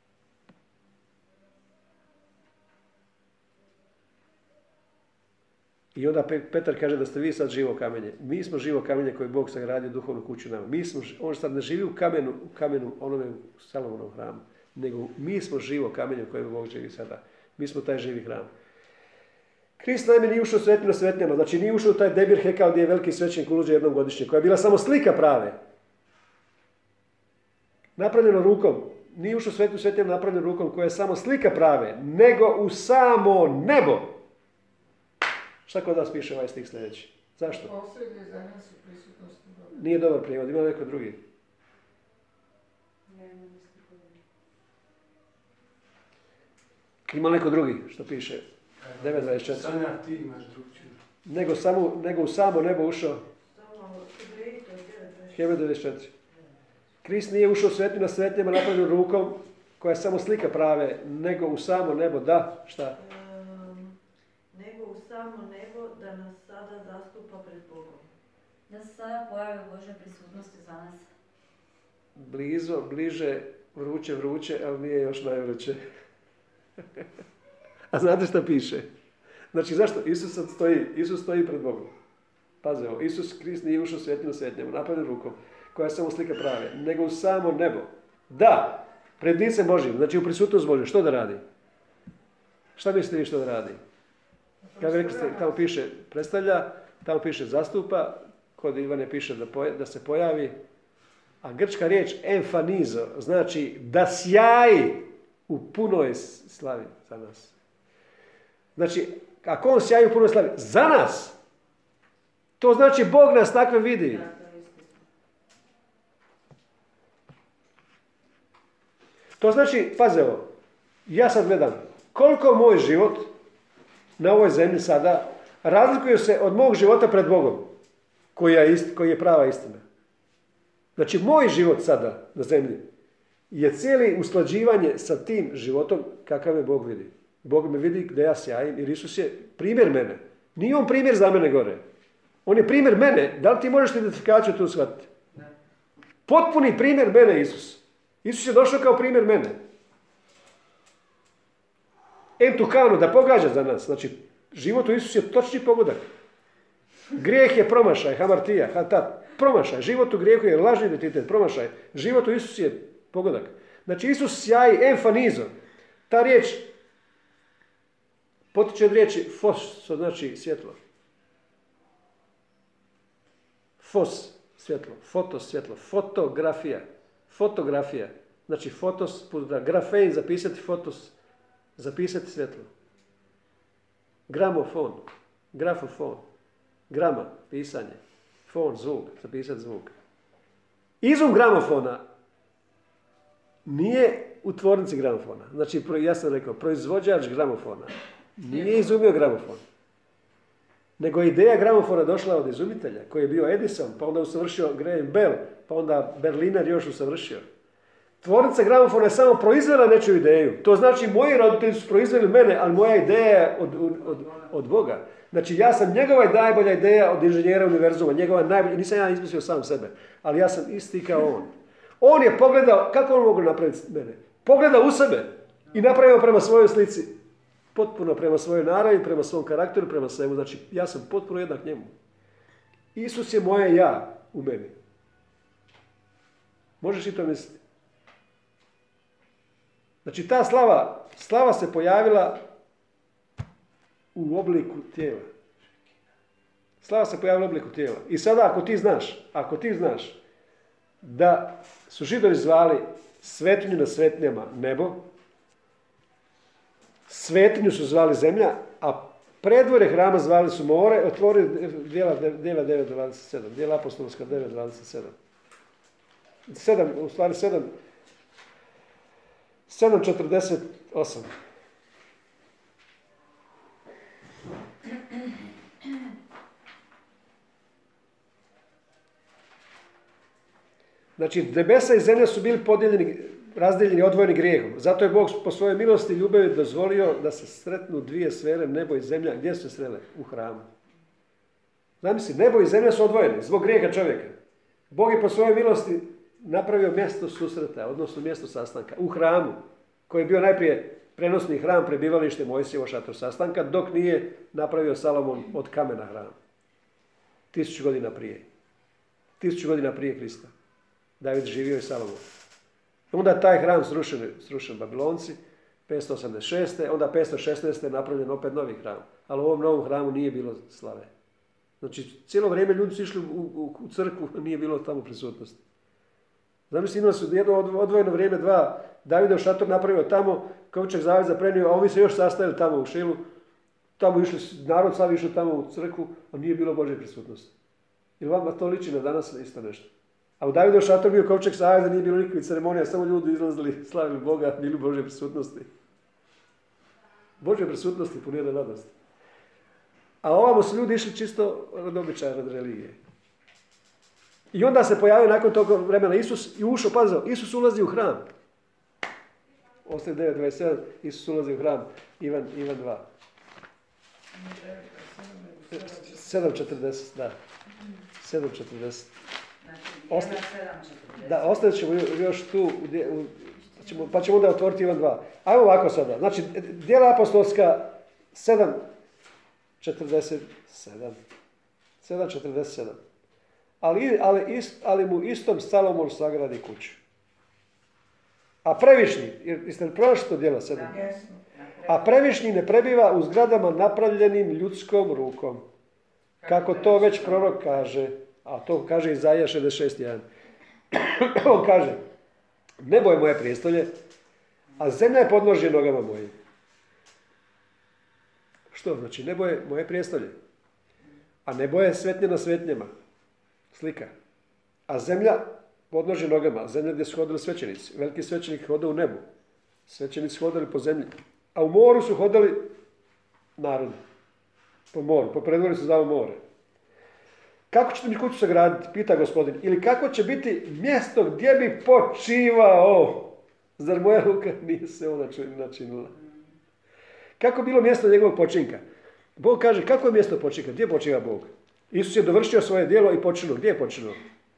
A: I onda Petar kaže da ste vi sad živo kamenje. Mi smo živo kamenje koje je Bog sagradio duhovnu kuću nama. Mi smo, on sad ne živi u kamenu, u kamenu onome u Salomonovom hramu, nego mi smo živo kamenje u kojem Bog živi sada. Mi smo taj živi hram. Krist naime nije ušao u svetnju na svetnjama, znači nije ušao u taj Debir Hekal gdje je veliki svećenik uluđe jednom godišnje, koja je bila samo slika prave. Napravljeno rukom. Nije ušao u svetnju svetnjama napravljeno rukom koja je samo slika prave, nego u samo nebo. Šta kod vas piše ovaj stih sljedeći? Zašto?
C: Posredje za nas u prisutnosti Boga.
A: Nije dobar prijevod, ima neko drugi. Ima neko drugi što piše. devet dvadeset četiri.
B: Sanja, ti imaš drugčinu.
A: Nego, samo, nego u samo nebo ušao. devet dvadeset četiri. Krist nije ušao u svetnju na svetnjama napravljenu rukom koja je samo slika prave, nego u samo nebo. Da, šta?
D: Um, nego u samo nebo da nas sada zastupa pred Bogom.
E: Da se sada pojavi u Božoj prisutnosti za nas.
A: Blizo, bliže, vruće, vruće, ali nije još najvruće. A znate šta piše? Znači, zašto? Isus sad stoji, Isus stoji pred Bogom. Pazi ovo, Isus Krist nije ušao svetnju na svetnjama, napravljen rukom, koja je samo slika prave, nego u samo nebo. Da, pred licem Božjim, znači u prisutnost Božju, što da radi? Šta mislite vi što da radi? Kako rekli ste, tamo piše predstavlja, tamo piše zastupa, kod Ivane piše da, poja, da se pojavi, a grčka riječ emfanizo, znači da sjaji u punoj slavi za nas. Znači, ako on sjaji u punoj slavi za nas, to znači Bog nas takve vidi. To znači, paze ovo, ja sad gledam, koliko moj život na ovoj zemlji sada razlikuje se od mog života pred Bogom, koji je, ist, koji je prava istina. Znači, moj život sada na zemlji je cijeli usklađivanje sa tim životom kakav me Bog vidi. Bog me vidi gdje ja sjajim, jer Isus je primjer mene. Nije on primjer za mene gore. On je primjer mene. Da li ti možeš identifikaciju tu shvatiti? Potpuni primjer mene Isus. Isus je došao kao primjer mene. Entukano, da pogađa za nas. Znači, život u Isus je točni pogodak. Grijeh je promašaj, hamartija, hatat. Promašaj. Život u grijehu je lažni identitet, promašaj. Život u Isus je pogodak. Znači Isus sjaji enfanizo. Ta riječ potiče od riječi fos, što znači svjetlo. Fos, svjetlo, fotos, svjetlo, fotografija, fotografija. Znači fotos, grafein, zapisati fotos, zapisati svjetlo. Gramofon, grafofon, grama, pisanje, fon, zvuk, zapisati zvuk. Izum gramofona nije u tvornici gramofona. Znači, ja sam rekao, proizvođač gramofona nije izumio gramofon. Nego je ideja gramofona došla od izumitelja, koji je bio Edison, pa onda usavršio Graham Bell, pa onda Berliner još usavršio. Tvornica gramofona je samo proizvela nečiju ideju. To znači, moji roditelji su proizveli mene, ali moja ideja je od, od, od Boga. Znači, ja sam njegova najbolja ideja od inženjera univerzuma, njegova najbolja, nisam ja izmislio sam sebe, ali ja sam isti kao on. On je pogledao, kako on mogu napraviti mene? Pogledao u sebe i napravio prema svojoj slici. Potpuno prema svojoj naravi, prema svom karakteru, prema svemu. Znači, ja sam potpuno jednak njemu. Isus je moje ja u meni. Možeš i to misliti? Znači, ta slava, slava se pojavila u obliku tijela. Slava se pojavila u obliku tijela. I sada, ako ti znaš, ako ti znaš da su Židovi zvali svetinju na svetinjama nebo, svetinju su zvali zemlja, a predvore hrama zvali su more, otvori djela devet dvadeset sedam, djela apostolska devet dvadeset sedam. sedam, u stvari sedam, sedam četrdeset osam. Znači, nebesa i zemlja su bili podijeljeni, razdijeljeni, odvojeni grijehom. Zato je Bog po svojoj milosti i ljubavi dozvolio da se sretnu dvije sfere, nebo i zemlja. Gdje su se srele? U hramu. Zamisli, nebo i zemlja su odvojeni zbog grijeha čovjeka. Bog je po svojoj milosti napravio mjesto susreta, odnosno mjesto sastanka, u hramu, koji je bio najprije prenosni hram, prebivalište Mojsijevo, šator sastanka, dok nije napravio Salomon od kamena hram. Tisuću godina prije. Tisuću godina prije Krista. David živio i Salomon. Onda je taj hram srušen, srušen Babilonci, petsto osamdeset šeste. Onda petsto šesnaeste. je napravljen opet novi hram. Ali u ovom novom hramu nije bilo slave. Znači, cijelo vrijeme ljudi su išli u, u, u crkvu, nije bilo tamo prisutnosti. Zamisli, imali su jedno odvojeno vrijeme, dva, Davidov šator napravio tamo, kovčeg zaveza prenio, a ovi se još sastajali tamo u Šilu, tamo išli, narod sav išao tamo u crkvu, a nije bilo Božje prisutnosti. Ili vama to liči na danas isto nešto? A u Davidov šator bio kovčeg zaveza, nije bilo nikakvih ceremonija, samo ljudi izlazili, slavili Boga, bili Božje prisutnosti. Božje prisutnosti punijene radosti. A ovamo su ljudi išli čisto od običaja, od religije. I onda se pojavio nakon tog vremena Isus i ušao, pazao, Isus ulazi u hram. Ostaje devet dvadeset sedam, Isus ulazi u hram, Ivan, Ivan dva. sedam četrdeset, da. sedam četrdeset. Osta... Da, ostavit ćemo još tu, pa ćemo onda otvoriti Ivan dva. Ajmo ovako sada. Znači, djela apostolska sedam četrdeset sedam. sedam četrdeset sedam. Ali, ali, ist, ali mu istom Salomon sagradi kuću. A previšnji, jeste li prošli to djela sedam? A previšnji ne prebiva u zgradama napravljenim ljudskom rukom. Kako to već prorok kaže. A to kaže Izaija šezdeset šest jedan. On kaže, nebo je moje prijestolje, a zemlja je podnožje nogama mojim. Što znači? Nebo je moje prijestolje. A nebo je svetnje na svetnjama. Slika. A zemlja podnožje nogama. Zemlja gdje su hodili svećenici. Veliki svećenik hodao u nebu. Svećenici hodali po zemlji. A u moru su hodali narodi. Po moru. Po predvorju se zvao more. Kako ćete mi kuću sagraditi? Pita gospodin. Ili kako će biti mjesto gdje bi počivao? Zar moja ruka nije se ona načinila? Kako je bilo mjesto njegovog počinka? Bog kaže, kako je mjesto počinka? Gdje počiva Bog? Isus je dovršio svoje djelo i počinuo. Gdje je počinuo?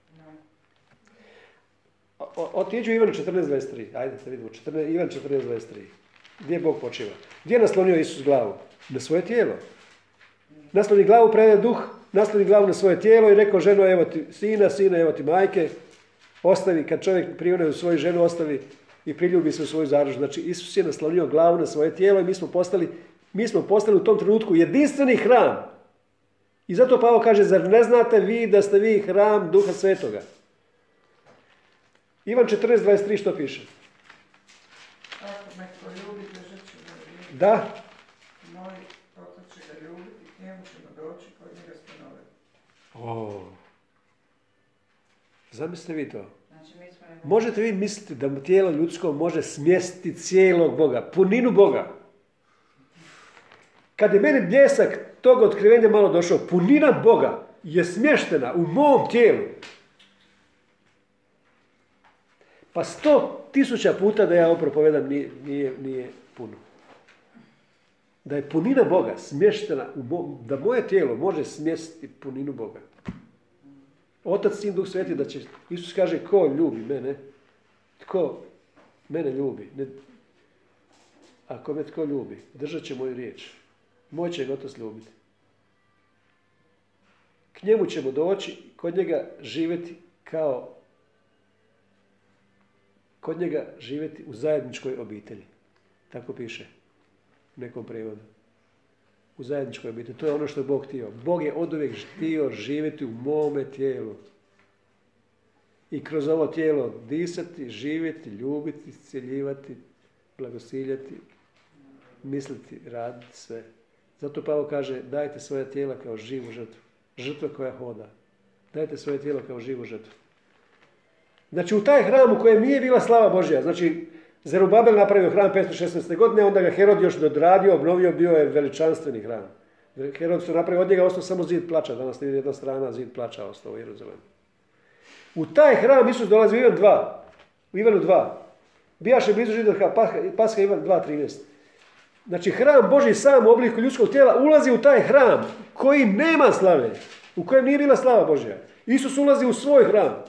A: Otiđu Ivan četrnaest dvadeset tri. Ajde da vidimo. Ivan četrnaest dvadeset tri. Gdje Bog počiva? Gdje je naslonio Isus glavu? Na svoje tijelo. Nasloni glavu, predaje duh, nasloni glavu na svoje tijelo i rekao, ženo, evo ti sina, sina, evo ti majke. Ostavi, kad čovjek prione u svoju ženu, ostavi i priljubi se u svoju zaružu. Znači, Isus je naslonio glavu na svoje tijelo i mi smo postali, mi smo postali u tom trenutku jedinstveni hram. I zato Pavao kaže, zar ne znate vi da ste vi hram Duha Svetoga? Ivan četrnaest dvadeset tri što piše?
C: Ako me ko ljubi, držat ću ga ljubi.
A: Da.
C: Moj otac će ga ljubiti, k njemu ćemo doći, kod njega stanovati.
A: O. Zamislite vi to.
E: Znači, mi smo...
A: Možete vi misliti da tijelo ljudsko može smjestiti cijelog Boga, puninu Boga? Kad je meni bljesak tog otkrivenja malo došao, punina Boga je smještena u mom tijelu. Pa sto tisuća puta da ja ovo propovedam nije, nije, nije puno. Da je punina Boga smještena, u mo, da moje tijelo može smjestiti puninu Boga. Otac, Sin, Duh Sveti, da će, Isus kaže, ko ljubi mene? Tko mene ljubi? Ne, ako me tko ljubi, držat će moju riječ. Moj će ga Otac ljubiti. K njemu ćemo doći, kod njega živjeti kao kod njega živjeti u zajedničkoj obitelji. Tako piše u nekom prijevodu. U zajedničkoj obitelji. To je ono što je Bog htio. Bog je oduvijek htio živjeti u mome tijelu. I kroz ovo tijelo disati, živjeti, ljubiti, iscijeljivati, blagosiljati, misliti, raditi sve. Zato Pavao kaže, dajte svoje tijela kao živu žrtvu. Žrtva koja hoda. Dajte svoje tijelo kao živu žrtvu. Znači u taj hram u kojem nije bila slava Božja, znači Zerubabel napravio hram petsto šesnaeste godine, onda ga Herod još dodradio, obnovio, bio je veličanstveni hram. Herod su napravio, od njega ostao samo zid plača, danas nije jedna strana, zid plača ostao u Jeruzalemu. U taj hram Isus dolazi u Ivan dva, u Ivanu dva. Bijaše blizu Židovka, Paska Ivan dva trinaest. Znači hram Božji sam u obliku ljudskog tijela ulazi u taj hram koji nema slave, u kojem nije bila slava Božja. Isus ulazi u svoj hram.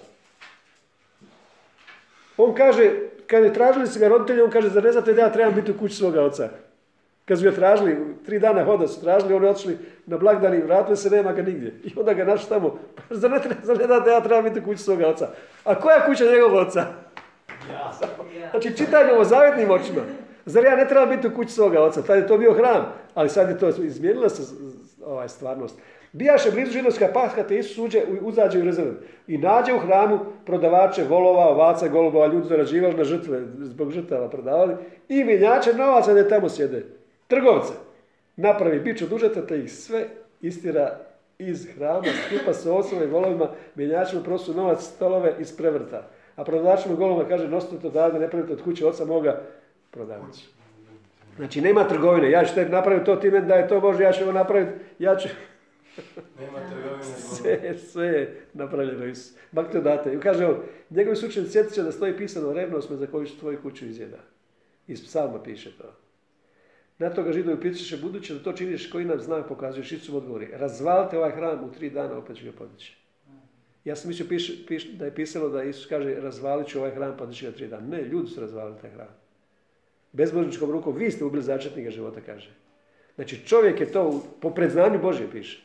A: On kaže, kad je tražili su ga roditelji, on kaže, zar ne znate da ja trebam biti u kući svoga oca? Kad su ga tražili, tri dana hoda su tražili, oni otišli na blagdan i vratili se, nema ga nigdje. I onda ga našli tamo, pa zar ne, zar ne znate da ja trebam biti u kući svoga oca? A koja kuća njegovog oca? Ja. Znači, čitaj novozavjetnim očima. Zar ja ne trebam biti u kući svoga oca? Tad je to bio hram, ali sad je to izmijenila se ovaj, stvarnost. Bijaše blizu židovska Paska, te Isus uđe, uzađe u Jeruzalem i nađe u hramu prodavače volova, ovaca, golubova, ljudi zarađivali na žrtve, zbog žrtava prodavali, i mjenjače novaca da tamo sjede. Trgovce. Napravi bič od užeta, te ih sve istira iz hrama, skupa sa ovcama i volovima, mjenjačima prosu novac, stolove iz prevrta. A prodavačima golubova kaže, nosite to davno, ne pravite od kuće oca moga, prodavac. Znači, nema trgovine. Ja ću tebi napraviti to, ti meni da je to Bože, ja ću ovo napraviti, ja ću...
B: Nema trgovine.
A: Sve, sve je napravljeno Isus. Bak te date. I kaže on, njegovi su učenici sjetit će da stoji pisano, revnost me za koju ću tvoju kuću izjeda. Iz psalma piše to. Na to ga Židovi pitaše, budući da to činiš, koji nam znak pokazuješ? Isus mu odgovori, razvalite ovaj hram u tri dana, opet ću ga podići. Ja sam mislio piš, piš, da je pisalo da Isus kaže, razvalit ću ovaj hram, podići ga tri dana. Ne, ljudi su razvalili taj hram. Bezbožničkom rukom, vi ste ubili začetnika života, kaže. Znači, čovjek je to, po predznanju Božje piše.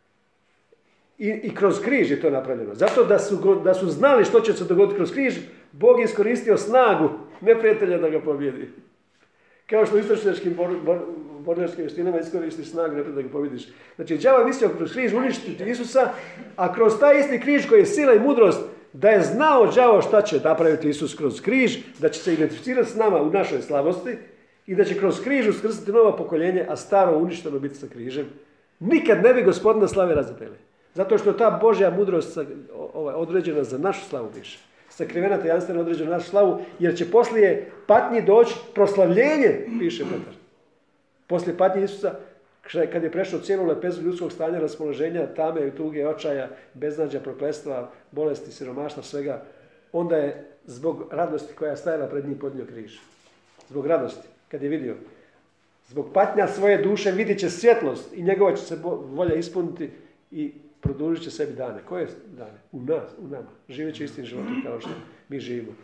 A: I, I kroz križ je to napravljeno. Zato da su, da su znali što će se dogoditi kroz križ, Bog je iskoristio snagu neprijatelja da ga pobjedi. Kao što u istočnjačkim borilačkim vještinama iskoristiš snagu neprijatelja da ga pobjediš. Znači, đavo je mislio kroz križ uništiti Isusa, a kroz taj isti križ koji je sila i mudrost, da je znao đavo šta će napraviti Isus kroz križ, da će se identificirati s nama u našoj slabosti i da će kroz križ uskrsiti novo pokoljenje, a staro uništeno biti sa križem. Nikad ne bi Gospodina slave razapeli. Zato što ta Božja mudrost ovaj, određena za našu slavu više. Sakrivena tajanstveno određena za našu slavu, jer će poslije patnji doći proslavljenje, piše Petar. Poslije patnje Isusa, kad je prešao cijelu lepezu ljudskog stanja, raspoloženja, tame, tuge, očaja, beznađa, prokletstva, bolesti, siromaštva, svega, onda je zbog radosti koja je stajala pred njim podnio križ. Zbog radosti, kad je vidio. Zbog patnja svoje duše vidit će svjetlost i njegova će se volja ispuniti i produžit će sebi dane. Koje dane? U nas, u nama. Živjet će istim životom kao što mi živimo.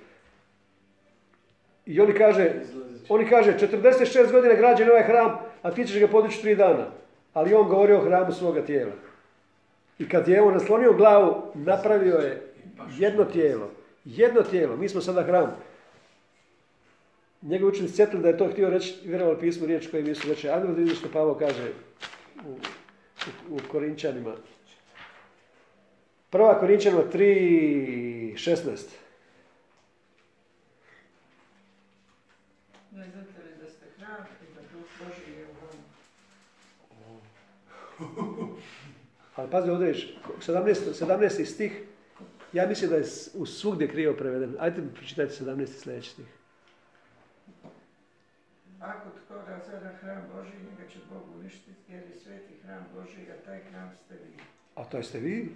A: I oni kaže, oni kaže, četrdeset šest godina građen ovaj hram, a ti ćeš ga podići tri dana. Ali on govori o hramu svoga tijela. I kad je on naslonio glavu, napravio je jedno tijelo. Jedno tijelo. Mi smo sada hram. Njegovi učenici sjetili da je to htio reći, vjerovali pismu riječ koju nisu reći. Ajde da vidim što Pavao kaže u, u, u Korinčanima. Prva Korinčanima tri šesnaest.
C: Ne znate li da ste hram i da Duh Božji je u vama?
A: Ali pazi ovdje viš, sedamnaesti stih, ja mislim da je u svugdje krivo preveden. Ajde mi pročitajte sedamnaesti sljedeći stih.
C: Ako tko razara hram Božji, njega će Bog uništiti, jer je sveti hram Božji, a taj hram ste vi.
A: A to ste vi?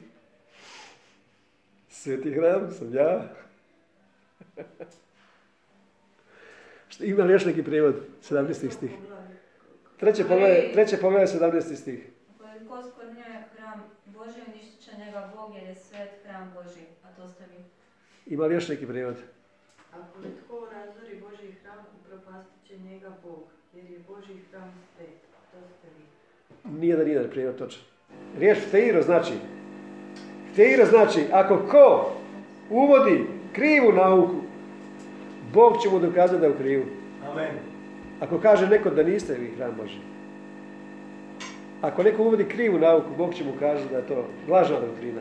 A: Sveti hram sam ja. Ima li još neki prijevod? sedamnaesti stih. Treće poglavlje, treće poglavlje, sedamnaesti stih.
E: Ko skvrnjuje hram Božji, uništit će njega Bog, jer je svet hram Božji, a to ste vi.
A: Ima li još neki prijevod?
D: Ako li tko razori Božji hram, upropastit će njega Bog, jer je Božji hram svet, to ste vi.
A: Nije da nije prijevod točan. Riječ fteiro znači, fteiro znači, ako ko uvodi krivu nauku, Bog će mu dokazati da je u krivu.
B: Amen.
A: Ako kaže neko da niste vi hram Božji. Ako neko uvodi krivu nauku, Bog će mu kazati da je to lažna doktrina.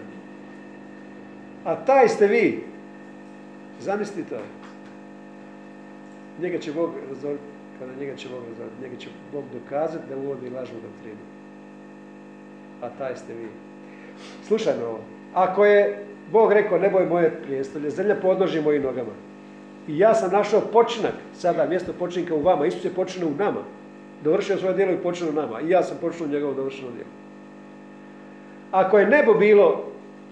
A: A taj ste vi. Zamislite to. Njega će Bog razoriti, kada njega će Bog razoriti, njega će Bog dokazati da uvodi lažnu doktrinu. A taj ste vi. Slušajmo ovo. Ako je Bog rekao, nebo je moje prijestolje, zemlja podnoži mojim nogama. I ja sam našao počinak, sada mjesto počinka u vama. Isus je počinio u nama. Dovršio svoje djelo i počinio u nama. I ja sam počinio njegovo dovršeno djelo. Ako je nebo bilo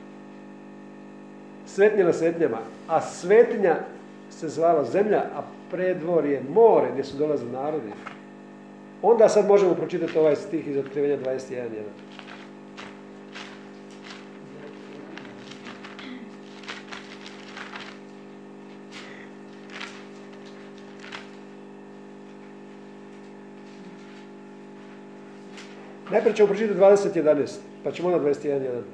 A: svetnje na svetnjama, a svetinja se zvala zemlja, a predvorje more gdje su dolazili narodi, onda sad možemo pročitati ovaj stih iz Otkrivenja dvadeset jedan jedan. Najprije ćemo pročitati dvadeset jedanaest, pa ćemo onda dvadeset jedan jedan.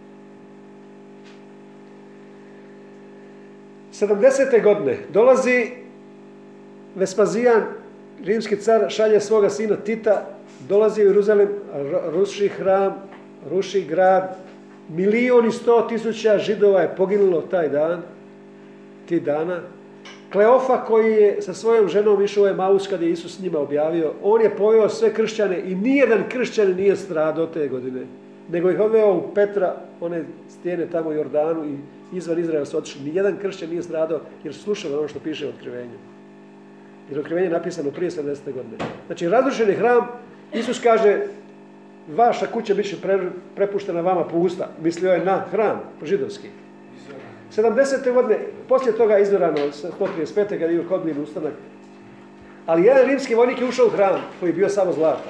A: sedamdesete godine dolazi Vespazijan, rimski car, šalje svoga sina Tita, dolazi u Jeruzalem, ruši hram, ruši grad. Milijun i sto tisuća Židova je poginulo taj dan, ti dana. Kleofa koji je sa svojom ženom išao u Emaus kad je Isus s njima objavio, on je poveo sve kršćane i nijedan kršćan nije stradao te godine, nego ih odveo u Petra, one stijene tamo u Jordanu i izvan Izraela su otišli. Nijedan kršćan nije stradao jer su slušali ono što piše u Otkrivenju. Jer Otkrivenje je napisano prije sedamdesete godine. Znači, razrušen je hram, Isus kaže, vaša kuća bit će prepuštena vama pusta. Mislio je na hram, židovski. sedamdesete godine, poslije toga je izvorano, sto trideset pete kada je bio Kodlin ustanak. Ali jedan rimski vojnik je ušao u hram koji je bio samo zlata.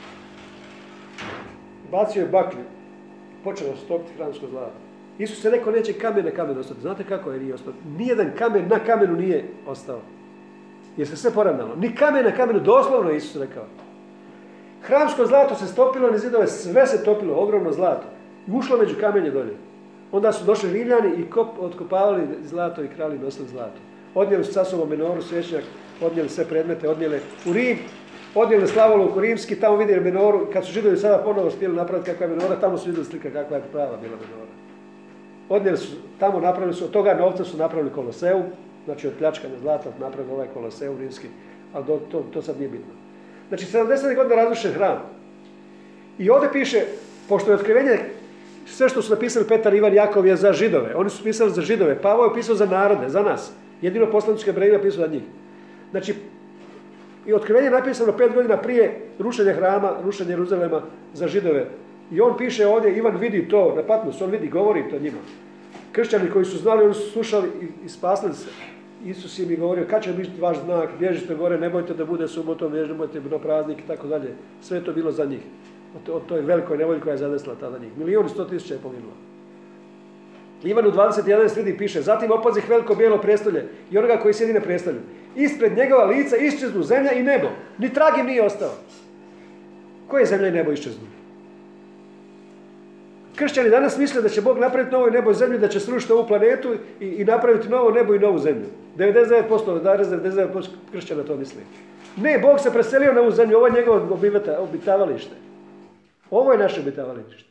A: Bacio je baklju, počeo stopiti hramsko zlato. Isus je rekao, neće kamen na kamenu ostati. Znate kako je nije ostao? Nijedan kamen na kamenu nije ostao. Jer se sve poravnalo. Ni kamen na kamenu, doslovno je Isus rekao. Hramsko zlato se stopilo na zidove, sve se topilo, ogromno zlato. I ušlo među kamenje dolje. Onda su došli Rimljani i kop, otkopavali zlato i krali nosili zlato. Odnijeli su sa sobom menoru, svećnjak, odnijeli sve predmete, odnijeli u Rim, odnijeli slavolovku rimski, tamo vidjeli menoru. Kad su Židovi sada ponovo htjeli napraviti kakva je menora, tamo su vidjeli slika kakva je prava bila menora. Odnijeli su, tamo napravili su, od toga novca su napravili Koloseum, znači od pljačkanja zlata napravili ovaj Koloseum rimski, ali do, to, to sad nije bitno. Znači, sedamdesete godine razrušen hram. I ovdje piše, pošto je Otkrivenje, sve što su napisali Petar, Ivan, Jakov je za Židove. Oni su pisali za Židove. Pavao je pisao za narode, za nas. Jedino poslanički Hebrejima je pisao za njih. Znači, i Otkrivenje je napisano pet godina prije rušenja hrama, rušenja Jeruzalema za Židove. I on piše ovdje, Ivan vidi to na Patmosu, on vidi, govori to njima. Kršćani koji su znali, oni su slušali i, i spasili se. Isus im je govorio, kad će biti vaš znak, bježite gore, ne bojte da bude subotom, ne bojte bilo praznik i tako dalje. Sve je to bilo za njih. O toj velikoj nevolji koja je zadesila tada njih. Milijun i sto tisuća je poginulo. Ivan u dvadeset jedan sredi piše, zatim opazih veliko bijelo prijestolje i onoga koji sjedi na prijestolju. Ispred njegova lica iščeznu zemlja i nebo. Ni trag im nije ostao. Koje zemlja i nebo iščeznu? kršćani danas misle da će Bog napraviti novo nebo i zemlju, da će srušiti ovu planetu i, i napraviti novo nebo i novu zemlju. devedeset devet posto, devedeset devet posto kršćana to misli. Ne, Bog se preselio na ovu zemlju, ovo je njegovo obitavalište. Ovo je naše obitavalište.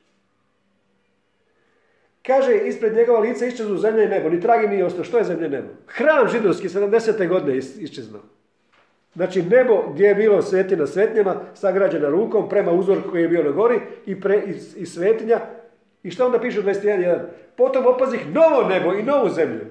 A: Kaže, ispred njegova lica iščeznu zemlja i nebo, ni tragi nije ostao. Što je zemlja i nebo? Hram židovski, sedamdesete godine iščeznuo. Znači nebo gdje je bilo svetina svetnjama, sagrađena rukom, prema uzoru koji je bio na gori i, pre, i, i svetinja. I što onda piše u dvadeset jedan jedan? Potom opazih novo nebo i novu zemlju.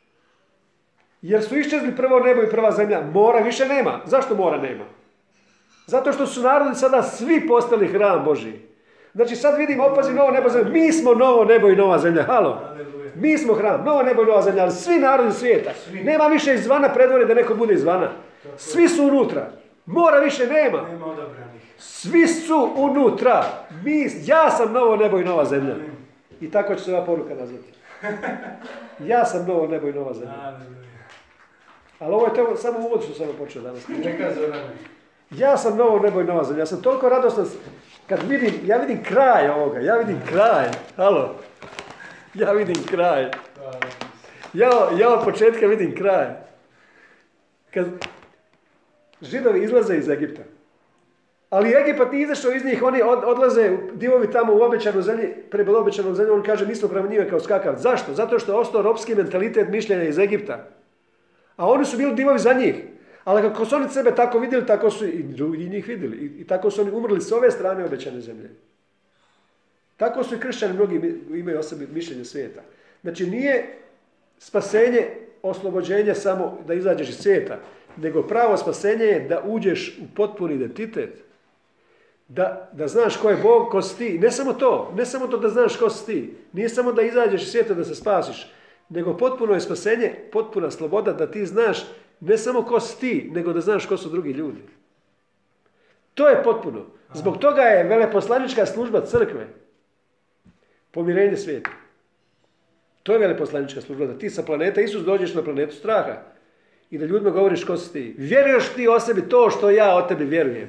A: Jer su iščezli prvo nebo i prva zemlja. Mora više nema. Zašto mora nema? Zato što su narodi sada svi postali hram Božiji. Znači sad vidim opazi novo nebo i zemlja. Mi smo novo nebo i nova zemlja. Halo. Mi smo hram. Novo nebo i nova zemlja. Ali svi narodi svijeta. Nema više izvana predvore da neko bude izvana. Svi su unutra. Mora više nema.
B: Nema odabranih.
A: Svi su unutra. Mi, ja sam novo nebo i nova zemlja. I tako će se ova poruka nazvati. Ja sam novo nebo i nova zemlja. Ali ovo je to samo uvod što sam počeo danas.
B: Neka Zorane.
A: Ja sam novo nebo i nova zemlja. Ja sam toliko radostan kad vidim, ja vidim kraj ovoga. Ja vidim kraj. Halo. Ja vidim kraj. Ja, ja od početka vidim kraj. Kad Židovi izlaze iz Egipta. Ali Egipat nije izašao iz njih, oni odlaze, divovi tamo u obećanu zemlji, pred obećanom zemlju, on kaže, mi smo prema njima kao skakav. Zašto? Zato što je ostao ropski mentalitet mišljenja iz Egipta. A oni su bili divovi za njih. Ali kako su oni sebe tako vidjeli, tako su i drugi njih vidjeli. I, i tako su oni umrli s ove strane obećane zemlje. Tako su i kršćani, mnogi imaju o sebi mišljenje svijeta. Znači nije spasenje, oslobođenje samo da izađeš iz svijeta, nego pravo spasenje je da uđeš u potpuni identitet. Da, da znaš ko je Bog, ko si ti. Ne samo to, ne samo to da znaš ko si ti. Nije samo da izađeš iz svijeta da se spasiš, nego potpuno je spasenje, potpuna sloboda da ti znaš ne samo ko si ti, nego da znaš ko su drugi ljudi. To je potpuno. Zbog toga je veleposlanička služba crkve pomirenje svijeta. To je veleposlanička služba, da ti sa planeta Isus dođeš na planetu straha i da ljudima govoriš ko si ti. Vjeruješ ti o sebi to što ja o tebi vjerujem.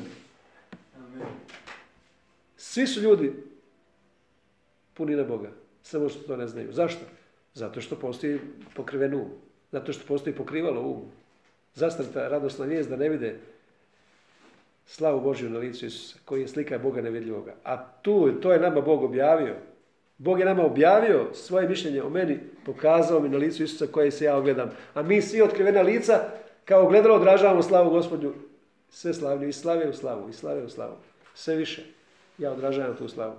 A: Svi su ljudi punina Boga, samo što to ne znaju. Zašto? Zato što postoji pokriven um. Zato što postoji pokrivalo um. Zastrta radosna vijest da ne vide slavu Božju na licu Isusa, koji je slika Boga nevidljivoga. A tu, to je nama Bog objavio. Bog je nama objavio svoje mišljenje o meni, pokazao mi na licu Isusa koje se ja ogledam. A mi svi otkrivena lica kao ogledalo odražavamo slavu Gospodnju. Sve slavnije, i slave u slavu, i slave u slavu. Sve više. Ja odražavam tu slavu.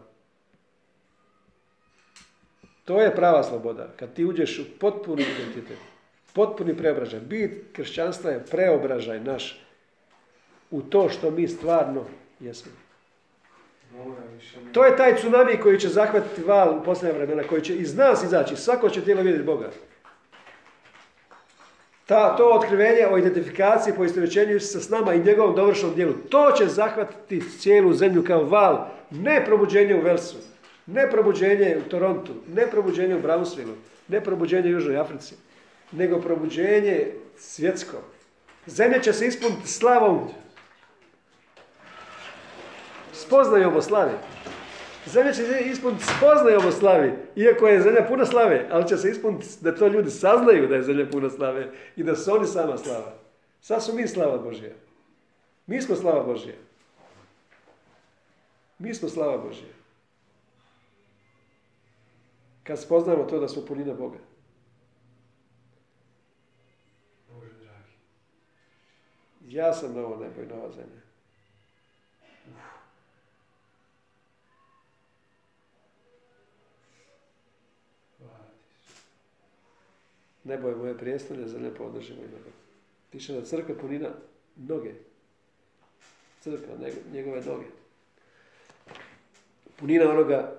A: To je prava sloboda. Kad ti uđeš u potpuni identitet, potpuni preobražaj. Bit kršćanstva je preobražaj naš u to što mi stvarno jesmo. To je taj tsunami koji će zahvatiti val u posljednja vremena, koji će iz nas izaći. Svako će tijelo vidjeti Boga. Ta, to otkrivenje o identifikaciji, poistovjećenju Isusa s nama i njegovom dovršenom djelu, to će zahvatiti cijelu zemlju kao val. Ne probuđenje u Velsu, ne probuđenje u Torontu, ne probuđenje u Brownsvillu, ne probuđenje u Južnoj Africi, nego probuđenje svjetsko. Zemlja će se ispuniti slavom, spoznajom o slavi. Zemlja će se ispuniti spoznajom o slavi, iako je zemlja puna slave, ali će se ispuniti da to ljudi saznaju da je zemlja puna slave i da su oni sama slava. Sad su mi slava Božja. Mi smo slava Božja. Mi smo slava Božja. Kad spoznamo to da smo punina Boga. Ja sam novo nebo i nova zemlja. Nebo je moje prijestolje, zemlja podnoži moj nebo. Piše da crkva punina noge. Crkva, njegove noge. Punina onoga,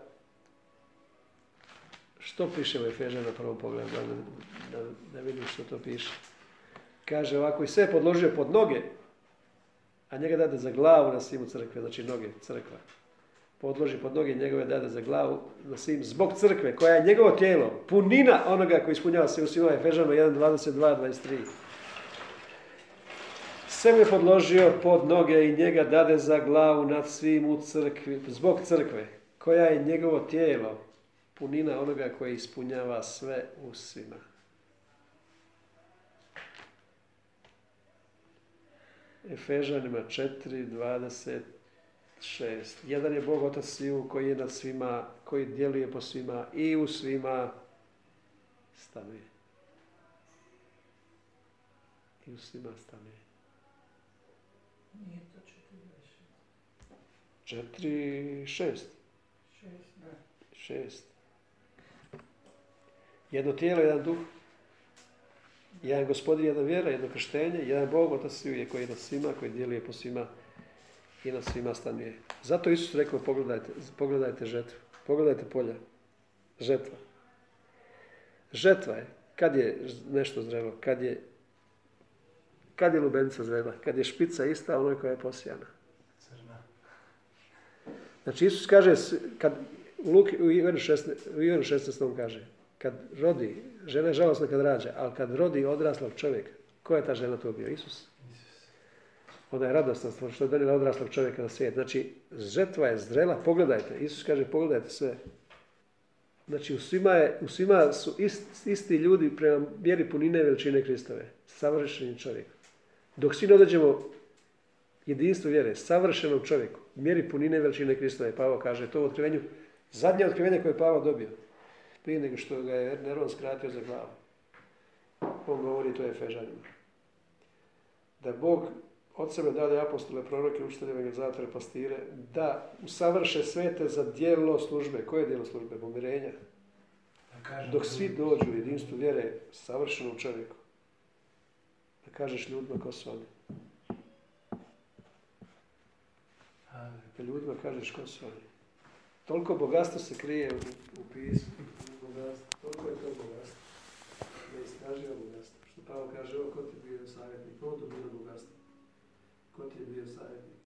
A: što piše u Efežanu na prvom pogledu, da, da, da vidim što to piše. Kaže ovako, i sve je podložio pod noge, a njega dade za glavu na svim u crkve, znači noge, crkva. Podloži pod noge njegove dade za glavu na svim, zbog crkve, koja je njegovo tijelo, punina onoga koji ispunjava se u svima. Efežanu jedan, dvadeset dva, dvadeset tri. Sve mu je podložio pod noge i njega dade za glavu nad svim u crkvi, zbog crkve, koja je njegovo tijelo, punina onoga koji ispunjava sve u svima. Efežanima četiri, dvadeset šest. Jedan je Bog Otac sviju koji je nad svima, koji djeluje po svima i u svima stanuje. I u svima stanuje.
C: Nije to četrdeset šest.
A: Četiri, šest.
C: Šest, da.
A: Šest. Jedno tijelo, jedan duh. Jedan gospodin, jedna vjera, jedno krštenje, jedan Bog Otac sviju je koji je nad svima, koji djeluje po svima i nad svima stanuje. Zato Isus rekao, pogledajte, pogledajte žetvu, pogledajte polja, žetva. Žetva je, kad je nešto zrelo, kad je, kad je lubenica zrela, kad je špica ista onoj koja je posijana. Znači Isus kaže, kad, u, Luki, u Ivanu šesnaestom kaže, kad rodi, žena je žalosna kad rađa, ali kad rodi odraslog čovjeka, ko je ta žena to bio? Isus. Ona je radosna stvar što je donijela odraslog čovjeka na svijet. Znači, žetva je zrela, pogledajte. Isus kaže, pogledajte sve. Znači, u svima, je, u svima su ist, isti ljudi prema mjeri punine veličine Kristove. Savršeni čovjek. Dok svi ne dođemo jedinstvo vjere, savršenom čovjeku, mjeri punine veličine Kristove. Pavao kaže, to u otkrivenju, zadnje otkrivenje koje je Pavao dobio, prije nego što ga je Neron skratio za glavu. On govori to je Efežanima. Da Bog od sebe dade apostole, proroke, učitelje, evangelizatora, pastire, da usavrše svete za djelo službe. Koje je djelo službe? Pomirenja. Dok svi dođu u jedinstvu vjere savršenom čovjeku. Da kažeš ljudima ko su oni. Da ljudima kažeš ko su oni. Toliko bogatstvo se krije u, u pismu. Bogatstvo. Toliko je to bogatstvo. Ne istraživa bogatstvo. Što Pavao kaže, ovo ko ti je bio savjetnik? Ovo to bilo bogatstvo. Ko ti je bio savjetnik?